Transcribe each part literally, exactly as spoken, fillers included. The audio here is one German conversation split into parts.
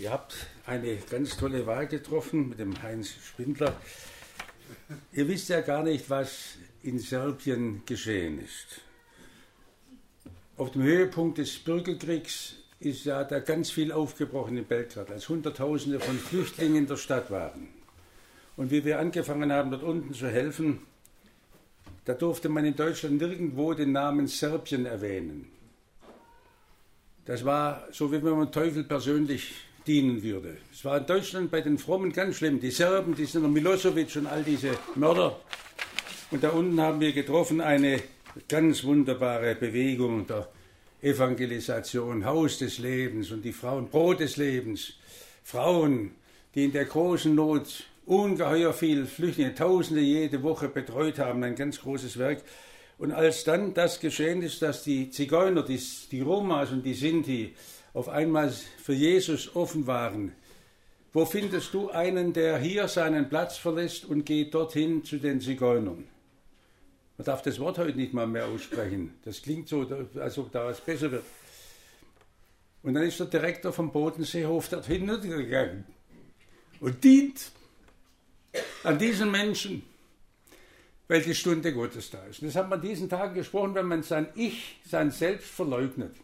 Ihr habt eine ganz tolle Wahl getroffen mit dem Heinz Spindler. Ihr wisst ja gar nicht, was in Serbien geschehen ist. Auf dem Höhepunkt des Bürgerkriegs ist ja da ganz viel aufgebrochen in Belgrad, als Hunderttausende von Flüchtlingen in der Stadt waren. Und wie wir angefangen haben, dort unten zu helfen, da durfte man in Deutschland nirgendwo den Namen Serbien erwähnen. Das war so, wie wenn man Teufel persönlich dienen würde. Es war in Deutschland bei den Frommen ganz schlimm. Die Serben, die sind Milosevic und all diese Mörder. Und da unten haben wir getroffen eine ganz wunderbare Bewegung der Evangelisation, Haus des Lebens und die Frauen, Brot des Lebens. Frauen, die in der großen Not ungeheuer viel Flüchtlinge, Tausende jede Woche betreut haben, ein ganz großes Werk. Und als dann das geschehen ist, dass die Zigeuner, die, die Romas und die Sinti auf einmal für Jesus offen waren, wo findest du einen, der hier seinen Platz verlässt und geht dorthin zu den Zigeunern? Man darf das Wort heute nicht mal mehr aussprechen. Das klingt so, als ob da was besser wird. Und dann ist der Direktor vom Bodenseehof dorthin gegangen und dient an diesen Menschen, weil die Stunde Gottes da ist. Und das hat man diesen Tagen gesprochen, wenn man sein Ich, sein Selbst verleugnet.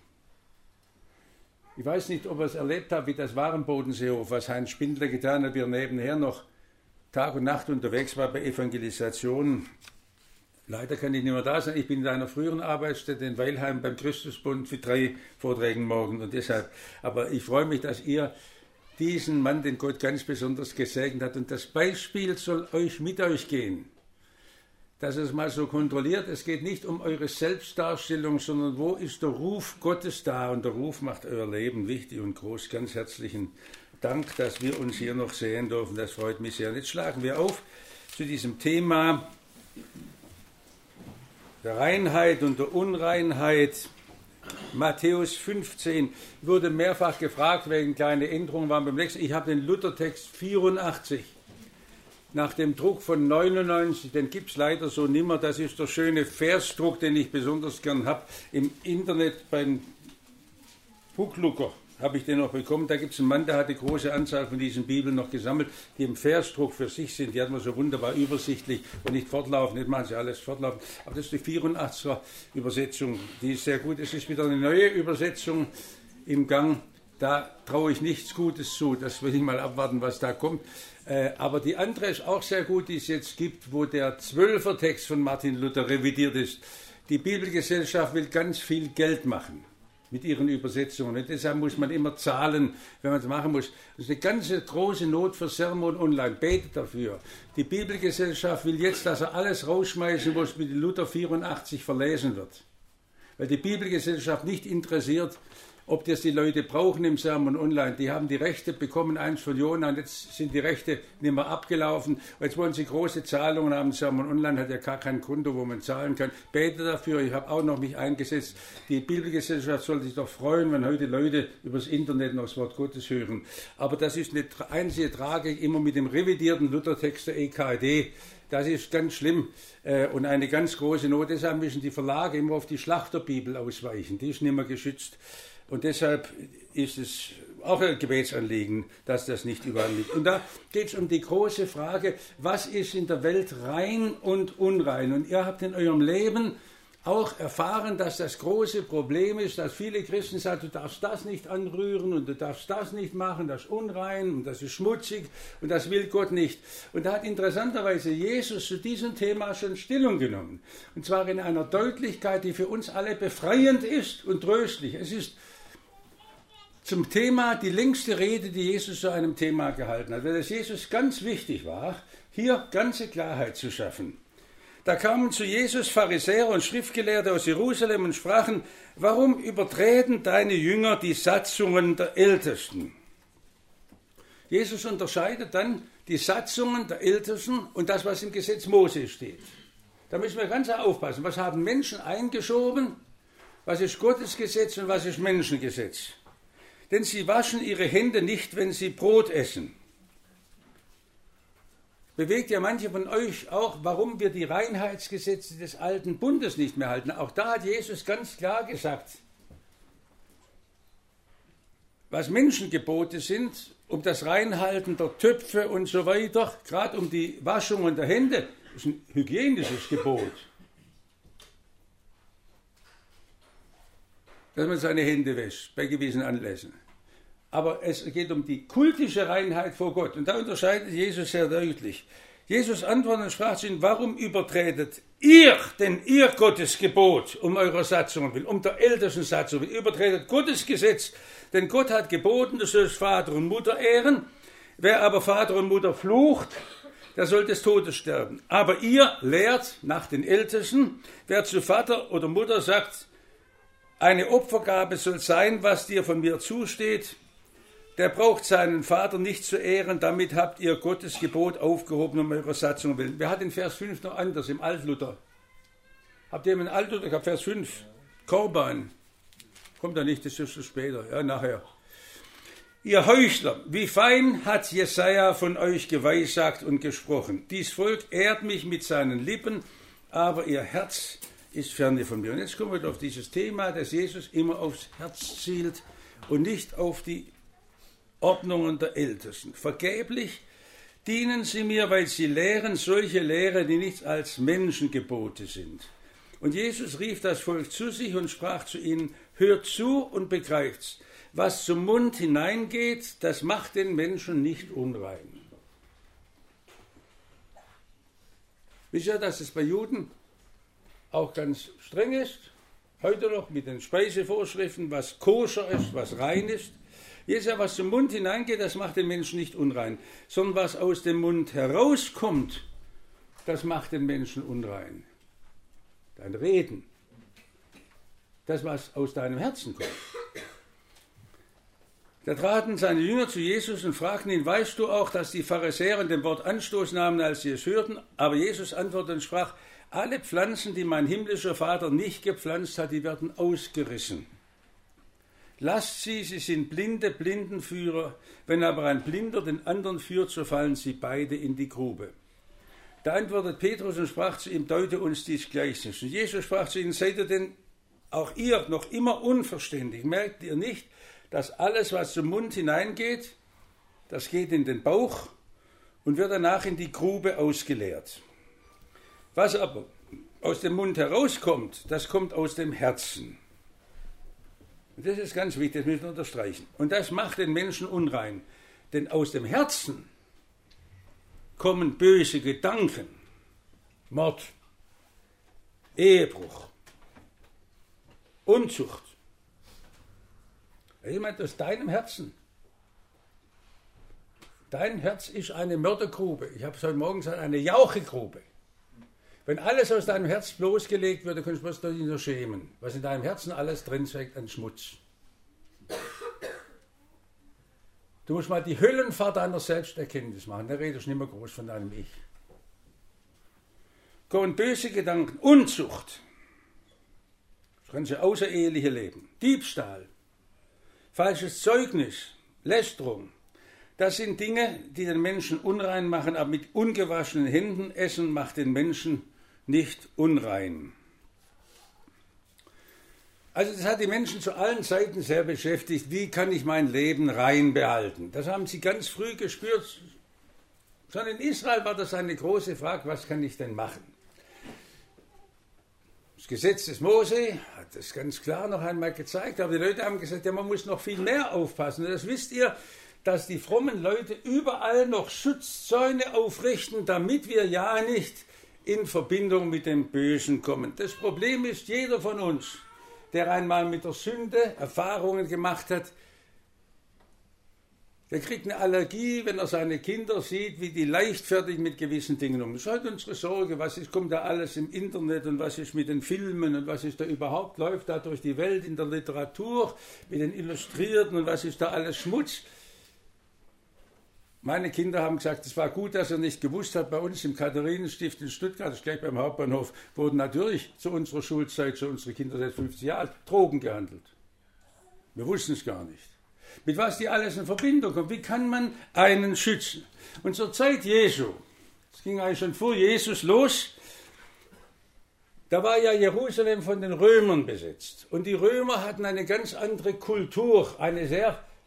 Ich weiß nicht, ob ihr es erlebt habt, wie das war im Bodenseehof, was Heinz Spindler getan hat, wie er nebenher noch Tag und Nacht unterwegs war bei Evangelisationen. Leider kann ich nicht mehr da sein. Ich bin in einer früheren Arbeitsstätte in Weilheim beim Christusbund für drei Vorträgen morgen und deshalb. Aber ich freue mich, dass ihr diesen Mann, den Gott ganz besonders gesegnet hat, und das Beispiel soll euch mit euch gehen. Dass es mal so kontrolliert, es geht nicht um eure Selbstdarstellung, sondern wo ist der Ruf Gottes da? Und der Ruf macht euer Leben wichtig und groß. Ganz herzlichen Dank, dass wir uns hier noch sehen dürfen. Das freut mich sehr. Und jetzt schlagen wir auf zu diesem Thema der Reinheit und der Unreinheit. Matthäus fünfzehn wurde mehrfach gefragt, wegen kleine Änderungen waren beim nächsten. Ich habe den Luthertext vierundachtzig. Nach dem Druck von neunundneunzig, den gibt es leider so nimmer, das ist der schöne Versdruck, den ich besonders gern habe. Im Internet beim Buchlucker habe ich den noch bekommen. Da gibt es einen Mann, der hat eine große Anzahl von diesen Bibeln noch gesammelt, die im Versdruck für sich sind. Die hat man so wunderbar übersichtlich und nicht fortlaufend, nicht machen sie alles fortlaufend. Aber das ist die vierundachtziger Übersetzung, die ist sehr gut. Es ist wieder eine neue Übersetzung im Gang. Da traue ich nichts Gutes zu, das will ich mal abwarten, was da kommt. Äh, aber die andere ist auch sehr gut, die es jetzt gibt, wo der Zwölfer-Text von Martin Luther revidiert ist. Die Bibelgesellschaft will ganz viel Geld machen mit ihren Übersetzungen. Und deshalb muss man immer zahlen, wenn man es machen muss. Das ist eine ganze große Not für Sermon Online. Betet dafür. Die Bibelgesellschaft will jetzt, dass er alles rausschmeißen muss, mit Luther vierundachtzig verlesen wird. Weil die Bibelgesellschaft nicht interessiert, ob das die Leute brauchen im Sermon Online. Die haben die Rechte bekommen, eins von Jona, und jetzt sind die Rechte nicht mehr abgelaufen. Und jetzt wollen sie große Zahlungen haben. Sermon Online hat ja gar kein Konto, wo man zahlen kann. Bete dafür. Ich habe auch noch mich eingesetzt. Die Bibelgesellschaft sollte sich doch freuen, wenn heute Leute übers Internet noch das Wort Gottes hören. Aber das ist eine einzige Tragik, immer mit dem revidierten Luthertext der E K D. Das ist ganz schlimm und eine ganz große Not. Deshalb müssen die Verlage immer auf die Schlachterbibel ausweichen. Die ist nicht mehr geschützt. Und deshalb ist es auch ein Gebetsanliegen, dass das nicht überall liegt. Und da geht es um die große Frage, was ist in der Welt rein und unrein? Und ihr habt in eurem Leben auch erfahren, dass das große Problem ist, dass viele Christen sagen, du darfst das nicht anrühren und du darfst das nicht machen, das ist unrein und das ist schmutzig und das will Gott nicht. Und da hat interessanterweise Jesus zu diesem Thema schon Stellung genommen. Und zwar in einer Deutlichkeit, die für uns alle befreiend ist und tröstlich. Es ist zum Thema die längste Rede, die Jesus zu einem Thema gehalten hat, weil es Jesus ganz wichtig war, hier ganze Klarheit zu schaffen. Da kamen zu Jesus Pharisäer und Schriftgelehrte aus Jerusalem und sprachen, warum übertreten deine Jünger die Satzungen der Ältesten? Jesus unterscheidet dann die Satzungen der Ältesten und das, was im Gesetz Mose steht. Da müssen wir ganz aufpassen. Was haben Menschen eingeschoben? Was ist Gottes Gesetz und was ist Menschengesetz? Denn sie waschen ihre Hände nicht, wenn sie Brot essen. Bewegt ja manche von euch auch, warum wir die Reinheitsgesetze des alten Bundes nicht mehr halten. Auch da hat Jesus ganz klar gesagt, was Menschengebote sind, um das Reinhalten der Töpfe und so weiter, gerade um die Waschung der Hände, ist ein hygienisches Gebot. Dass man seine Hände wäscht bei gewissen Anlässen. Aber es geht um die kultische Reinheit vor Gott. Und da unterscheidet Jesus sehr deutlich. Jesus antwortete und sprach zu ihnen, warum übertretet ihr denn ihr Gottes Gebot um eurer Satzung willen, um der ältesten Satzung willen, übertretet Gottes Gesetz, denn Gott hat geboten, du sollst Vater und Mutter ehren, wer aber Vater und Mutter flucht, der soll des Todes sterben. Aber ihr lehrt nach den Ältesten, wer zu Vater oder Mutter sagt, eine Opfergabe soll sein, was dir von mir zusteht, der braucht seinen Vater nicht zu ehren, damit habt ihr Gottes Gebot aufgehoben um eurer Satzung willen. Wer hat den Vers fünf noch anders im Altluther? Habt ihr im Altluther, ich habe Vers fünf, Korban. Kommt da nicht, das ist so später, ja, nachher. Ihr Heuchler, wie fein hat Jesaja von euch geweissagt und gesprochen. Dies Volk ehrt mich mit seinen Lippen, aber ihr Herz ist ferne von mir. Und jetzt kommen wir auf dieses Thema, dass Jesus immer aufs Herz zielt und nicht auf die Ordnungen der Ältesten. Vergeblich dienen sie mir, weil sie lehren solche Lehre, die nichts als Menschengebote sind. Und Jesus rief das Volk zu sich und sprach zu ihnen, hört zu und begreift's. Was zum Mund hineingeht, das macht den Menschen nicht unrein. Wisst ihr, dass es bei Juden auch ganz streng ist? Heute noch mit den Speisevorschriften, was koscher ist, was rein ist. Jesus, was zum Mund hineingeht, das macht den Menschen nicht unrein, sondern was aus dem Mund herauskommt, das macht den Menschen unrein. Dein Reden, das, was aus deinem Herzen kommt. Da traten seine Jünger zu Jesus und fragten ihn, weißt du auch, dass die Pharisäer an dem Wort Anstoß nahmen, als sie es hörten? Aber Jesus antwortete und sprach, alle Pflanzen, die mein himmlischer Vater nicht gepflanzt hat, die werden ausgerissen. Lasst sie, sie sind blinde Blindenführer. Wenn aber ein Blinder den anderen führt, so fallen sie beide in die Grube. Da antwortet Petrus und sprach zu ihm, deute uns dies Gleichnis. Und Jesus sprach zu ihnen, seid ihr denn auch ihr noch immer unverständig? Merkt ihr nicht, dass alles, was zum Mund hineingeht, das geht in den Bauch und wird danach in die Grube ausgeleert. Was aber aus dem Mund herauskommt, das kommt aus dem Herzen. Und das ist ganz wichtig, das müssen wir unterstreichen. Und das macht den Menschen unrein. Denn aus dem Herzen kommen böse Gedanken, Mord, Ehebruch, Unzucht. Jemand aus deinem Herzen. Dein Herz ist eine Mördergrube. Ich habe es heute Morgen gesagt, eine Jauchegrube. Wenn alles aus deinem Herz bloßgelegt wird, dann kannst du dich nur schämen. Was in deinem Herzen alles drin steckt an Schmutz. Du musst mal die Höllenfahrt deiner Selbsterkenntnis machen. Da redest du nicht mehr groß von deinem Ich. Kommen böse Gedanken, Unzucht, das ganze außereheliche Leben, Diebstahl, falsches Zeugnis, Lästerung. Das sind Dinge, die den Menschen unrein machen, aber mit ungewaschenen Händen essen macht den Menschen nicht unrein. Also das hat die Menschen zu allen Zeiten sehr beschäftigt. Wie kann ich mein Leben rein behalten? Das haben sie ganz früh gespürt. Schon in Israel war das eine große Frage, was kann ich denn machen? Das Gesetz des Mose hat das ganz klar noch einmal gezeigt, aber die Leute haben gesagt, ja, man muss noch viel mehr aufpassen. Und das wisst ihr, dass die frommen Leute überall noch Schutzzäune aufrichten, damit wir ja nicht in Verbindung mit dem Bösen kommen. Das Problem ist, jeder von uns, der einmal mit der Sünde Erfahrungen gemacht hat, der kriegt eine Allergie, wenn er seine Kinder sieht, wie die leichtfertig mit gewissen Dingen umgehen. Das ist halt unsere Sorge, was ist, kommt da alles im Internet und was ist mit den Filmen und was ist da überhaupt, läuft da durch die Welt in der Literatur, mit den Illustrierten und was ist da alles Schmutz. Meine Kinder haben gesagt, es war gut, dass er nicht gewusst hat, bei uns im Katharinenstift in Stuttgart, das ist gleich beim Hauptbahnhof, wurden natürlich zu unserer Schulzeit, zu unseren Kindern seit fünfzig Jahren, Drogen gehandelt. Wir wussten es gar nicht. Mit was die alles in Verbindung kommen, wie kann man einen schützen? Und zur Zeit Jesu, es ging eigentlich schon vor Jesus los, da war ja Jerusalem von den Römern besetzt. Und die Römer hatten eine ganz andere Kultur, eine sehr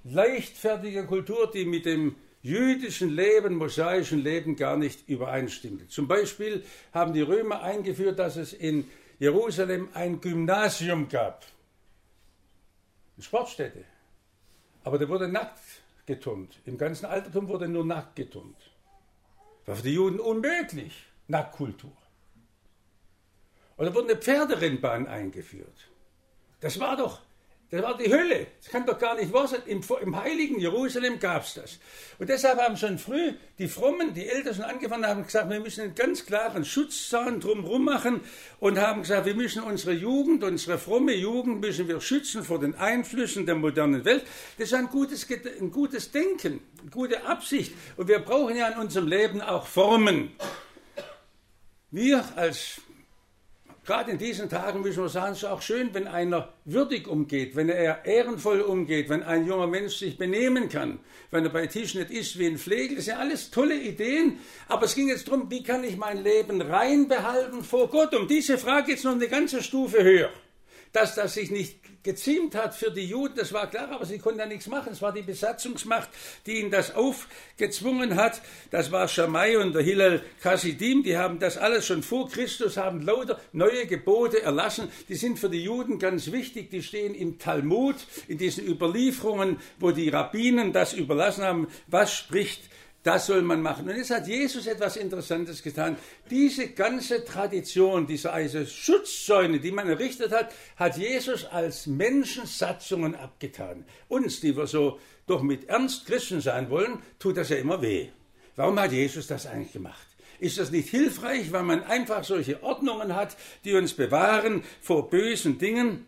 leichtfertige Kultur, die mit dem jüdischen Leben, mosaischen Leben gar nicht übereinstimmte. Zum Beispiel haben die Römer eingeführt, dass es in Jerusalem ein Gymnasium gab, eine Sportstätte, aber da wurde nackt geturnt. Im ganzen Altertum wurde nur nackt geturnt. War für die Juden unmöglich, Nacktkultur. Oder wurde eine Pferderennbahn eingeführt. Das war doch, das war die Hölle. Das kann doch gar nicht wahr sein. Im, im heiligen Jerusalem gab es das. Und deshalb haben schon früh die Frommen, die Ältesten angefangen, haben gesagt, wir müssen einen ganz klaren Schutzzaun drumherum machen und haben gesagt, wir müssen unsere Jugend, unsere fromme Jugend müssen wir schützen vor den Einflüssen der modernen Welt. Das ist ein gutes, ein gutes Denken, eine gute Absicht. Und wir brauchen ja in unserem Leben auch Formen. Wir als Gerade in diesen Tagen müssen wir sagen, es ist auch schön, wenn einer würdig umgeht, wenn er ehrenvoll umgeht, wenn ein junger Mensch sich benehmen kann, wenn er bei Tisch nicht isst wie ein Flegel. Das sind ja alles tolle Ideen, aber es ging jetzt darum, wie kann ich mein Leben rein behalten vor Gott? Um diese Frage jetzt noch eine ganze Stufe höher. Dass das sich nicht geziemt hat für die Juden, das war klar, aber sie konnten ja nichts machen. Es war die Besatzungsmacht, die ihnen das aufgezwungen hat. Das war Schamai und der Hillel Chassidim, die haben das alles schon vor Christus, haben lauter neue Gebote erlassen. Die sind für die Juden ganz wichtig, die stehen im Talmud, in diesen Überlieferungen, wo die Rabbinen das überlassen haben, was spricht. Das soll man machen. Und jetzt hat Jesus etwas Interessantes getan. Diese ganze Tradition, diese also Schutzzäune, die man errichtet hat, hat Jesus als Menschensatzungen abgetan. Uns, die wir so doch mit Ernst Christen sein wollen, tut das ja immer weh. Warum hat Jesus das eigentlich gemacht? Ist das nicht hilfreich, weil man einfach solche Ordnungen hat, die uns bewahren vor bösen Dingen?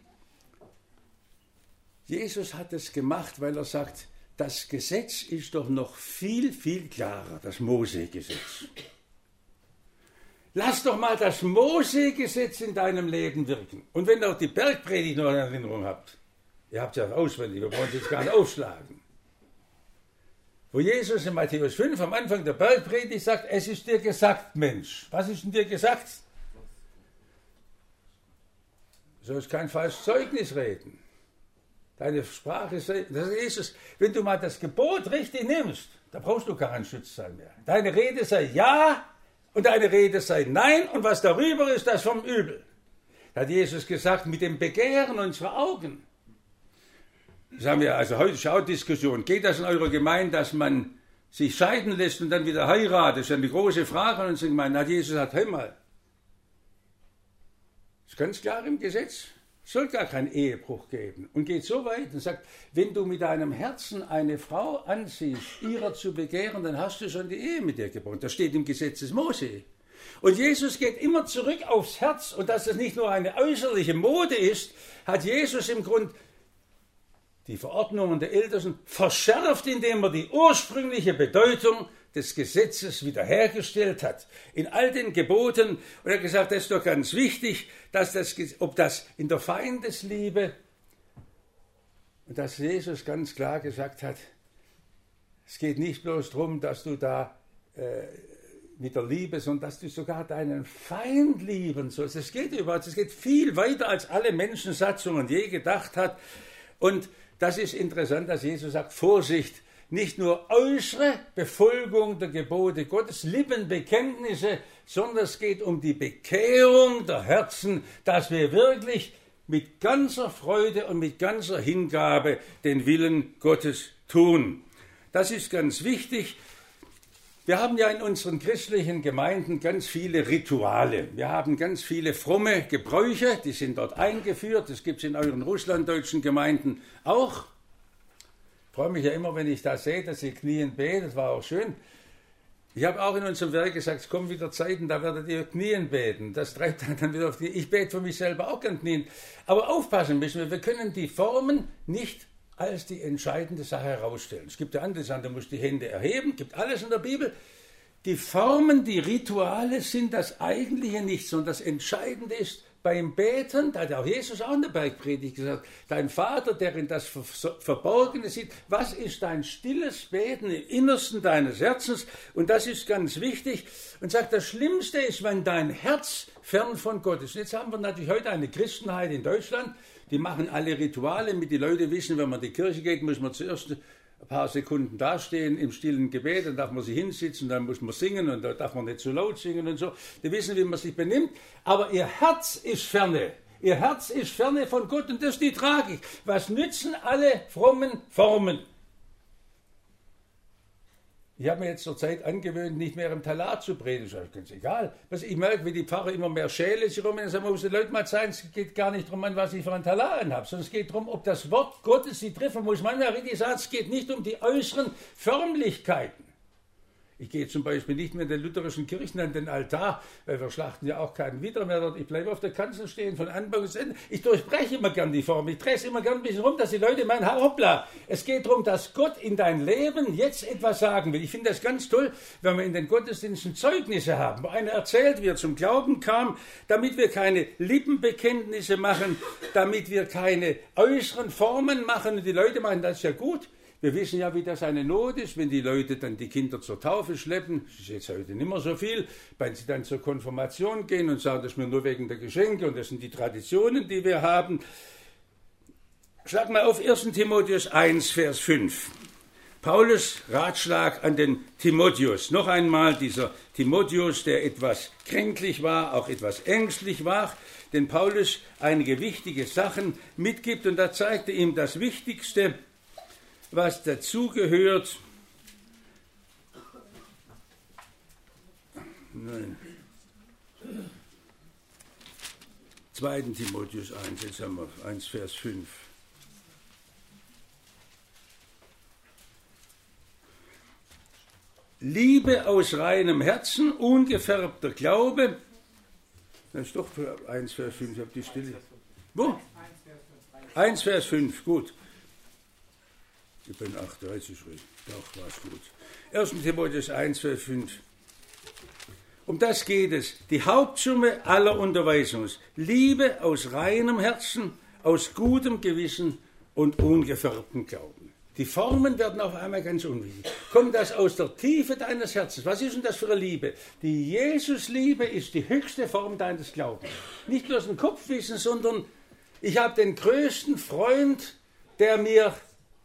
Jesus hat es gemacht, weil er sagt, das Gesetz ist doch noch viel, viel klarer, das Mose-Gesetz. Lass doch mal das Mose-Gesetz in deinem Leben wirken. Und wenn ihr auch die Bergpredigt noch in Erinnerung habt, ihr habt es ja auswendig, wir wollen es jetzt gar nicht aufschlagen, wo Jesus in Matthäus fünf am Anfang der Bergpredigt sagt, es ist dir gesagt, Mensch. Was ist denn dir gesagt? Du sollst kein falsches Zeugnis reden. Deine Sprache ist, das ist Jesus. Wenn du mal das Gebot richtig nimmst, da brauchst du keinen Schutzzaun mehr. Deine Rede sei Ja und deine Rede sei Nein und was darüber ist, das vom Übel. Da hat Jesus gesagt, mit dem Begehren unserer Augen. Das haben wir also heute auch Diskussion. Geht das in eurer Gemeinde, dass man sich scheiden lässt und dann wieder heiratet? Das ist eine große Frage in unserer Gemeinde. Hat Jesus gesagt, hör mal, das ist ganz klar im Gesetz. Es soll gar keinen Ehebruch geben. Und geht so weit und sagt, wenn du mit deinem Herzen eine Frau ansiehst, ihrer zu begehren, dann hast du schon die Ehe mit ihr gebrochen. Das steht im Gesetz des Mose. Und Jesus geht immer zurück aufs Herz. Und dass es nicht nur eine äußerliche Mode ist, hat Jesus im Grund die Verordnungen der Ältesten verschärft, indem er die ursprüngliche Bedeutung des Gesetzes wiederhergestellt hat. In all den Geboten, und er hat gesagt, das ist doch ganz wichtig, dass das, ob das in der Feindesliebe, und dass Jesus ganz klar gesagt hat, es geht nicht bloß darum, dass du da äh, mit der Liebe, sondern dass du sogar deinen Feind lieben sollst. Es geht überhaupt, es geht viel weiter, als alle Menschensatzungen je gedacht hat. Und das ist interessant, dass Jesus sagt, Vorsicht, nicht nur äußere Befolgung der Gebote Gottes, Lippenbekenntnisse, sondern es geht um die Bekehrung der Herzen, dass wir wirklich mit ganzer Freude und mit ganzer Hingabe den Willen Gottes tun. Das ist ganz wichtig. Wir haben ja in unseren christlichen Gemeinden ganz viele Rituale. Wir haben ganz viele fromme Gebräuche, die sind dort eingeführt. Das gibt es in euren russlanddeutschen Gemeinden auch. Ich freue mich ja immer, wenn ich da sehe, dass ihr knien betet, das war auch schön. Ich habe auch in unserem Werk gesagt, es kommen wieder Zeiten, da werdet ihr knien beten. Das treibt dann wieder auf die. Ich bete für mich selber auch gern knien. Aber aufpassen müssen wir, wir können die Formen nicht als die entscheidende Sache herausstellen. Es gibt ja andere Sachen, da musst du die Hände erheben, gibt alles in der Bibel. Die Formen, die Rituale sind das Eigentliche nicht, sondern das Entscheidende ist, beim Beten, da hat auch Jesus auch in der Bergpredigt gesagt, dein Vater, der in das Verborgene sieht, was ist dein stilles Beten im Innersten deines Herzens? Und das ist ganz wichtig. Und sagt, das Schlimmste ist, wenn dein Herz fern von Gott ist. Und jetzt haben wir natürlich heute eine Christenheit in Deutschland, die machen alle Rituale, damit die Leute wissen, wenn man in die Kirche geht, muss man zuerst ein paar Sekunden dastehen im stillen Gebet, dann darf man sich hinsitzen, dann muss man singen und da darf man nicht zu laut singen und so. Die wissen, wie man sich benimmt, aber ihr Herz ist ferne. Ihr Herz ist ferne von Gott und das ist die Tragik. Was nützen alle frommen Formen? Ich habe mir jetzt zur Zeit angewöhnt, nicht mehr im Talar zu predigen. Das ist ganz egal. Ich merke, wie die Pfarrer immer mehr Schäle sich rum. Dann sagen wir, muss den Leuten mal zeigen, es geht gar nicht darum, was ich für ein Talar anhabe, sondern es geht darum, ob das Wort Gottes sie treffen muss. Man richtig sagt, es geht nicht um die äußeren Förmlichkeiten. Ich gehe zum Beispiel nicht mehr in den lutherischen Kirchen an den Altar, weil wir schlachten ja auch keinen Widder mehr dort. Ich bleibe auf der Kanzel stehen von Anfang bis Ende. Ich durchbreche immer gern die Form. Ich drehe es immer gern ein bisschen rum, dass die Leute meinen, hoppla. Es geht darum, dass Gott in dein Leben jetzt etwas sagen will. Ich finde das ganz toll, wenn wir in den Gottesdiensten Zeugnisse haben, wo einer erzählt, wie er zum Glauben kam, damit wir keine Lippenbekenntnisse machen, damit wir keine äußeren Formen machen. Und die Leute meinen, das ist ja gut. Wir wissen ja, wie das eine Not ist, wenn die Leute dann die Kinder zur Taufe schleppen. Das ist jetzt heute nicht mehr so viel. Wenn sie dann zur Konfirmation gehen und sagen, das ist mir nur wegen der Geschenke und das sind die Traditionen, die wir haben. Schlag mal auf ersten Timotheus eins, Vers fünf. Paulus Ratschlag an den Timotheus. Noch einmal dieser Timotheus, der etwas kränklich war, auch etwas ängstlich war, den Paulus einige wichtige Sachen mitgibt und da zeigte ihm das Wichtigste, was dazugehört. Nein. zweiten Timotheus eins, jetzt haben wir eins, Vers fünf. Liebe aus reinem Herzen, ungefärbter Glaube. Das ist doch für eins, Vers fünf, ich habe die Stille. Wo? eins, Vers fünf, gut. Ich bin achtunddreißig, doch, war es gut. ersten Timotheus eins, Vers fünf. Um das geht es. Die Hauptsumme aller Unterweisung ist Liebe aus reinem Herzen, aus gutem Gewissen und ungefärbtem Glauben. Die Formen werden auf einmal ganz unwichtig. Kommt das aus der Tiefe deines Herzens? Was ist denn das für eine Liebe? Die Jesus-Liebe ist die höchste Form deines Glaubens. Nicht bloß ein Kopfwissen, sondern ich habe den größten Freund, der mir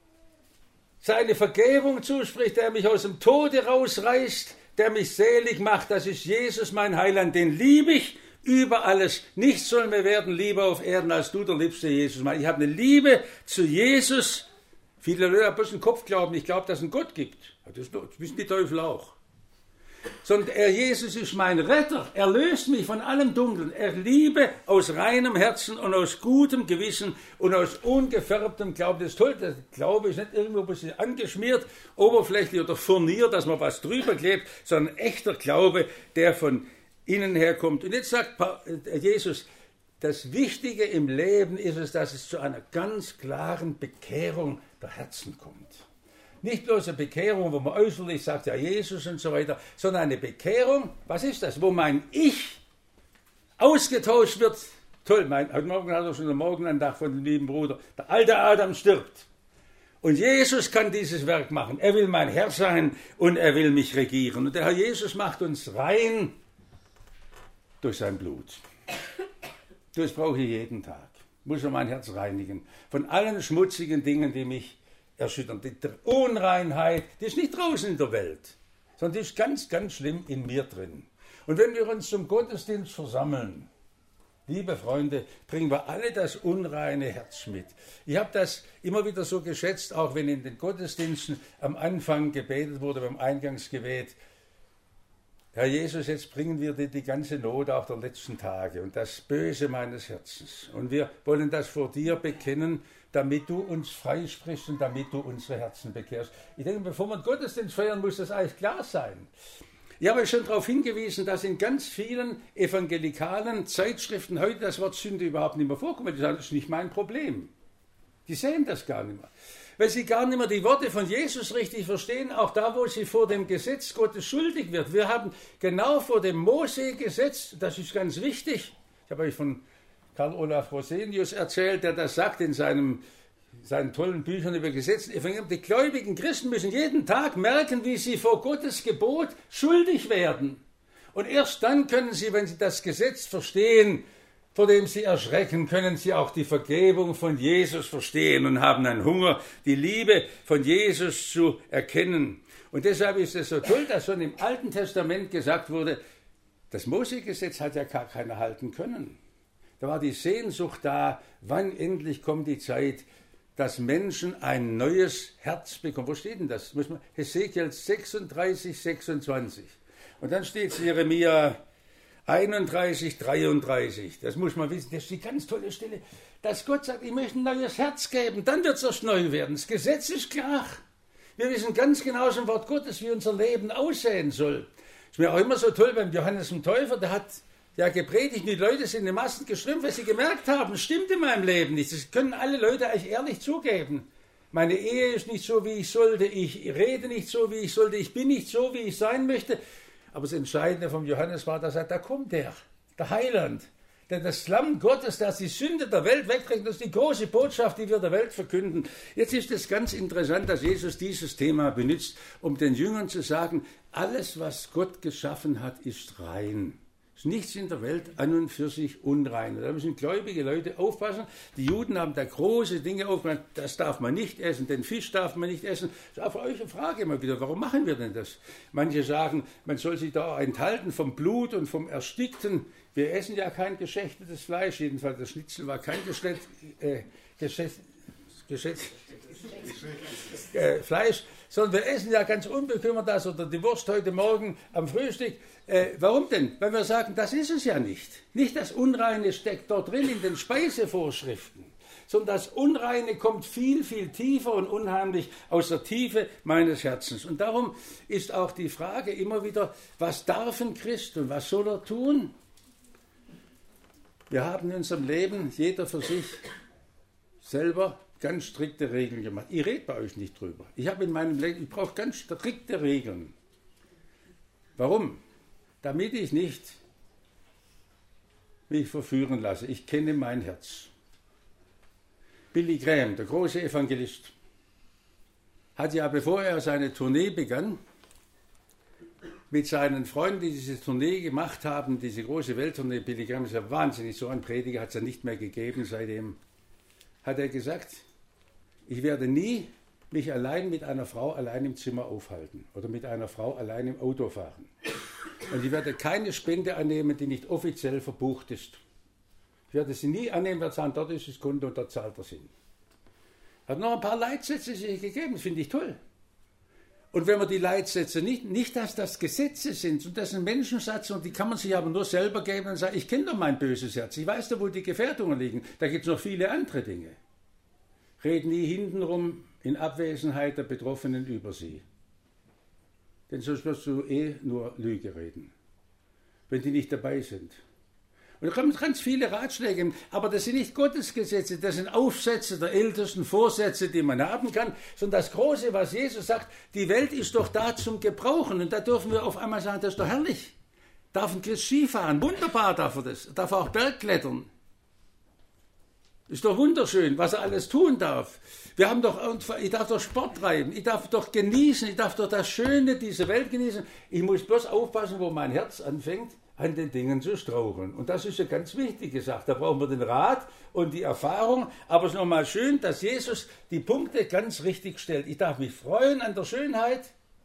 seine Vergebung zuspricht, der mich aus dem Tode rausreißt, der mich selig macht, das ist Jesus, mein Heiland, den liebe ich über alles. Nichts soll mir werden lieber auf Erden als du, der liebste Jesus. Ich habe eine Liebe zu Jesus. Viele Leute haben bloß einen Kopf glauben, ich glaube, dass es einen Gott gibt. Das wissen die Teufel auch. Sondern er, Jesus ist mein Retter, er löst mich von allem Dunkeln. Er liebe aus reinem Herzen und aus gutem Gewissen und aus ungefärbtem Glauben. Das ist toll, der Glaube ist nicht irgendwo ein bisschen angeschmiert, oberflächlich oder furniert, dass man was drüber klebt, sondern ein echter Glaube, der von innen herkommt. Und jetzt sagt Jesus, das Wichtige im Leben ist es, dass es zu einer ganz klaren Bekehrung der Herzen kommt. Nicht bloß eine Bekehrung, wo man äußerlich sagt, ja Jesus und so weiter, sondern eine Bekehrung, was ist das, wo mein Ich ausgetauscht wird. Toll, mein, heute Morgen hat er schon den Morgenandacht von dem lieben Bruder, der alte Adam stirbt. Und Jesus kann dieses Werk machen. Er will mein Herr sein und er will mich regieren. Und der Herr Jesus macht uns rein durch sein Blut. Das brauche ich jeden Tag. Muss er mein Herz reinigen. Von allen schmutzigen Dingen, die mich erschüttern. Die Unreinheit, die ist nicht draußen in der Welt, sondern die ist ganz, ganz schlimm in mir drin. Und wenn wir uns zum Gottesdienst versammeln, liebe Freunde, bringen wir alle das unreine Herz mit. Ich habe das immer wieder so geschätzt, auch wenn in den Gottesdiensten am Anfang gebetet wurde, beim Eingangsgebet, Herr Jesus, jetzt bringen wir dir die ganze Not auch der letzten Tage und das Böse meines Herzens. Und wir wollen das vor dir bekennen, damit du uns freisprichst und damit du unsere Herzen bekehrst. Ich denke, bevor man Gottesdienst feiern, muss das eigentlich klar sein. Ich habe schon darauf hingewiesen, dass in ganz vielen evangelikalen Zeitschriften heute das Wort Sünde überhaupt nicht mehr vorkommt. Die sagen, das ist nicht mein Problem. Die sehen das gar nicht mehr. Weil sie gar nicht mehr die Worte von Jesus richtig verstehen, auch da, wo sie vor dem Gesetz Gottes schuldig wird. Wir haben genau vor dem Mose-Gesetz, das ist ganz wichtig, ich habe euch von Karl Olaf Rosenius erzählt, der das sagt in seinem, seinen tollen Büchern über Gesetze. Die gläubigen Christen müssen jeden Tag merken, wie sie vor Gottes Gebot schuldig werden. Und erst dann können sie, wenn sie das Gesetz verstehen, vor dem sie erschrecken, können sie auch die Vergebung von Jesus verstehen und haben einen Hunger, die Liebe von Jesus zu erkennen. Und deshalb ist es so toll, dass schon im Alten Testament gesagt wurde, das Mose-Gesetz hat ja gar keiner halten können. Da war die Sehnsucht da, wann endlich kommt die Zeit, dass Menschen ein neues Herz bekommen. Wo steht denn das? Muss man, Hesekiel sechsunddreißig, sechsundzwanzig. Und dann steht es Jeremia einunddreißig, dreiunddreißig. Das muss man wissen, das ist die ganz tolle Stelle, dass Gott sagt, ich möchte ein neues Herz geben, dann wird es erst neu werden. Das Gesetz ist klar. Wir wissen ganz genau aus dem Wort Gottes, wie unser Leben aussehen soll. Ist mir auch immer so toll beim Johannes dem Täufer, der hat ja gepredigt, die Leute sind in den Massen geströmt, weil sie gemerkt haben, es stimmt in meinem Leben nicht. Das können alle Leute eigentlich ehrlich zugeben. Meine Ehe ist nicht so, wie ich sollte, ich rede nicht so, wie ich sollte, ich bin nicht so, wie ich sein möchte. Aber das Entscheidende vom Johannes war, dass er sagt, da kommt der, der Heiland. Denn das Lamm Gottes, das die Sünde der Welt wegträgt, das ist die große Botschaft, die wir der Welt verkünden. Jetzt ist es ganz interessant, dass Jesus dieses Thema benutzt, um den Jüngern zu sagen, alles, was Gott geschaffen hat, ist rein. Es ist nichts in der Welt an und für sich unrein. Und da müssen gläubige Leute aufpassen. Die Juden haben da große Dinge aufgemacht. Das darf man nicht essen, den Fisch darf man nicht essen. Das ist auch für euch eine Frage immer wieder, warum machen wir denn das? Manche sagen, man soll sich da enthalten vom Blut und vom Erstickten. Wir essen ja kein geschächtetes Fleisch, jedenfalls das Schnitzel war kein geschlecht, äh, geschächt, geschächt, äh, Fleisch, sondern wir essen ja ganz unbekümmert das oder die Wurst heute Morgen am Frühstück. Äh, warum denn? Weil wir sagen, das ist es ja nicht. Nicht das Unreine steckt dort drin in den Speisevorschriften, sondern das Unreine kommt viel, viel tiefer und unheimlich aus der Tiefe meines Herzens. Und darum ist auch die Frage immer wieder, was darf ein Christ und was soll er tun? Wir haben in unserem Leben, jeder für sich, selber ganz strikte Regeln gemacht. Ich rede bei euch nicht drüber. Ich habe in meinem Leben, ich brauche ganz strikte Regeln. Warum? Damit ich nicht mich verführen lasse. Ich kenne mein Herz. Billy Graham, der große Evangelist, hat ja, bevor er seine Tournee begann, mit seinen Freunden, die diese Tournee gemacht haben, diese große Welttournee, Billy Graham ist ja wahnsinnig, so ein Prediger hat es ja nicht mehr gegeben seitdem, hat er gesagt, ich werde nie mich allein mit einer Frau allein im Zimmer aufhalten oder mit einer Frau allein im Auto fahren. Und ich werde keine Spende annehmen, die nicht offiziell verbucht ist. Ich werde sie nie annehmen, werde sagen, dort ist das Konto und dort zahlt er es hin. Hat noch ein paar Leitsätze sich gegeben, das finde ich toll. Und wenn man die Leitsätze nicht, nicht, dass das Gesetze sind, und das ist ein Menschensatz, und die kann man sich aber nur selber geben und sagen, ich kenne doch mein böses Herz, ich weiß doch, wo die Gefährdungen liegen. Da gibt es noch viele andere Dinge. Red nie hintenrum in Abwesenheit der Betroffenen über sie. Denn sonst wirst du eh nur Lüge reden, wenn die nicht dabei sind. Und da kommen ganz viele Ratschläge, aber das sind nicht Gottesgesetze, das sind Aufsätze der ältesten Vorsätze, die man haben kann, sondern das Große, was Jesus sagt, die Welt ist doch da zum Gebrauchen. Und da dürfen wir auf einmal sagen, das ist doch herrlich. Darf ein Christ Skifahren? Wunderbar darf er das. Darf er auch Bergklettern? Ist doch wunderschön, was er alles tun darf. Wir haben doch, ich darf doch Sport treiben, ich darf doch genießen, ich darf doch das Schöne dieser Welt genießen. Ich muss bloß aufpassen, wo mein Herz anfängt, an den Dingen zu straucheln. Und das ist ja ganz wichtig gesagt. Da brauchen wir den Rat und die Erfahrung. Aber es ist nochmal schön, dass Jesus die Punkte ganz richtig stellt. Ich darf mich freuen an der Schönheit.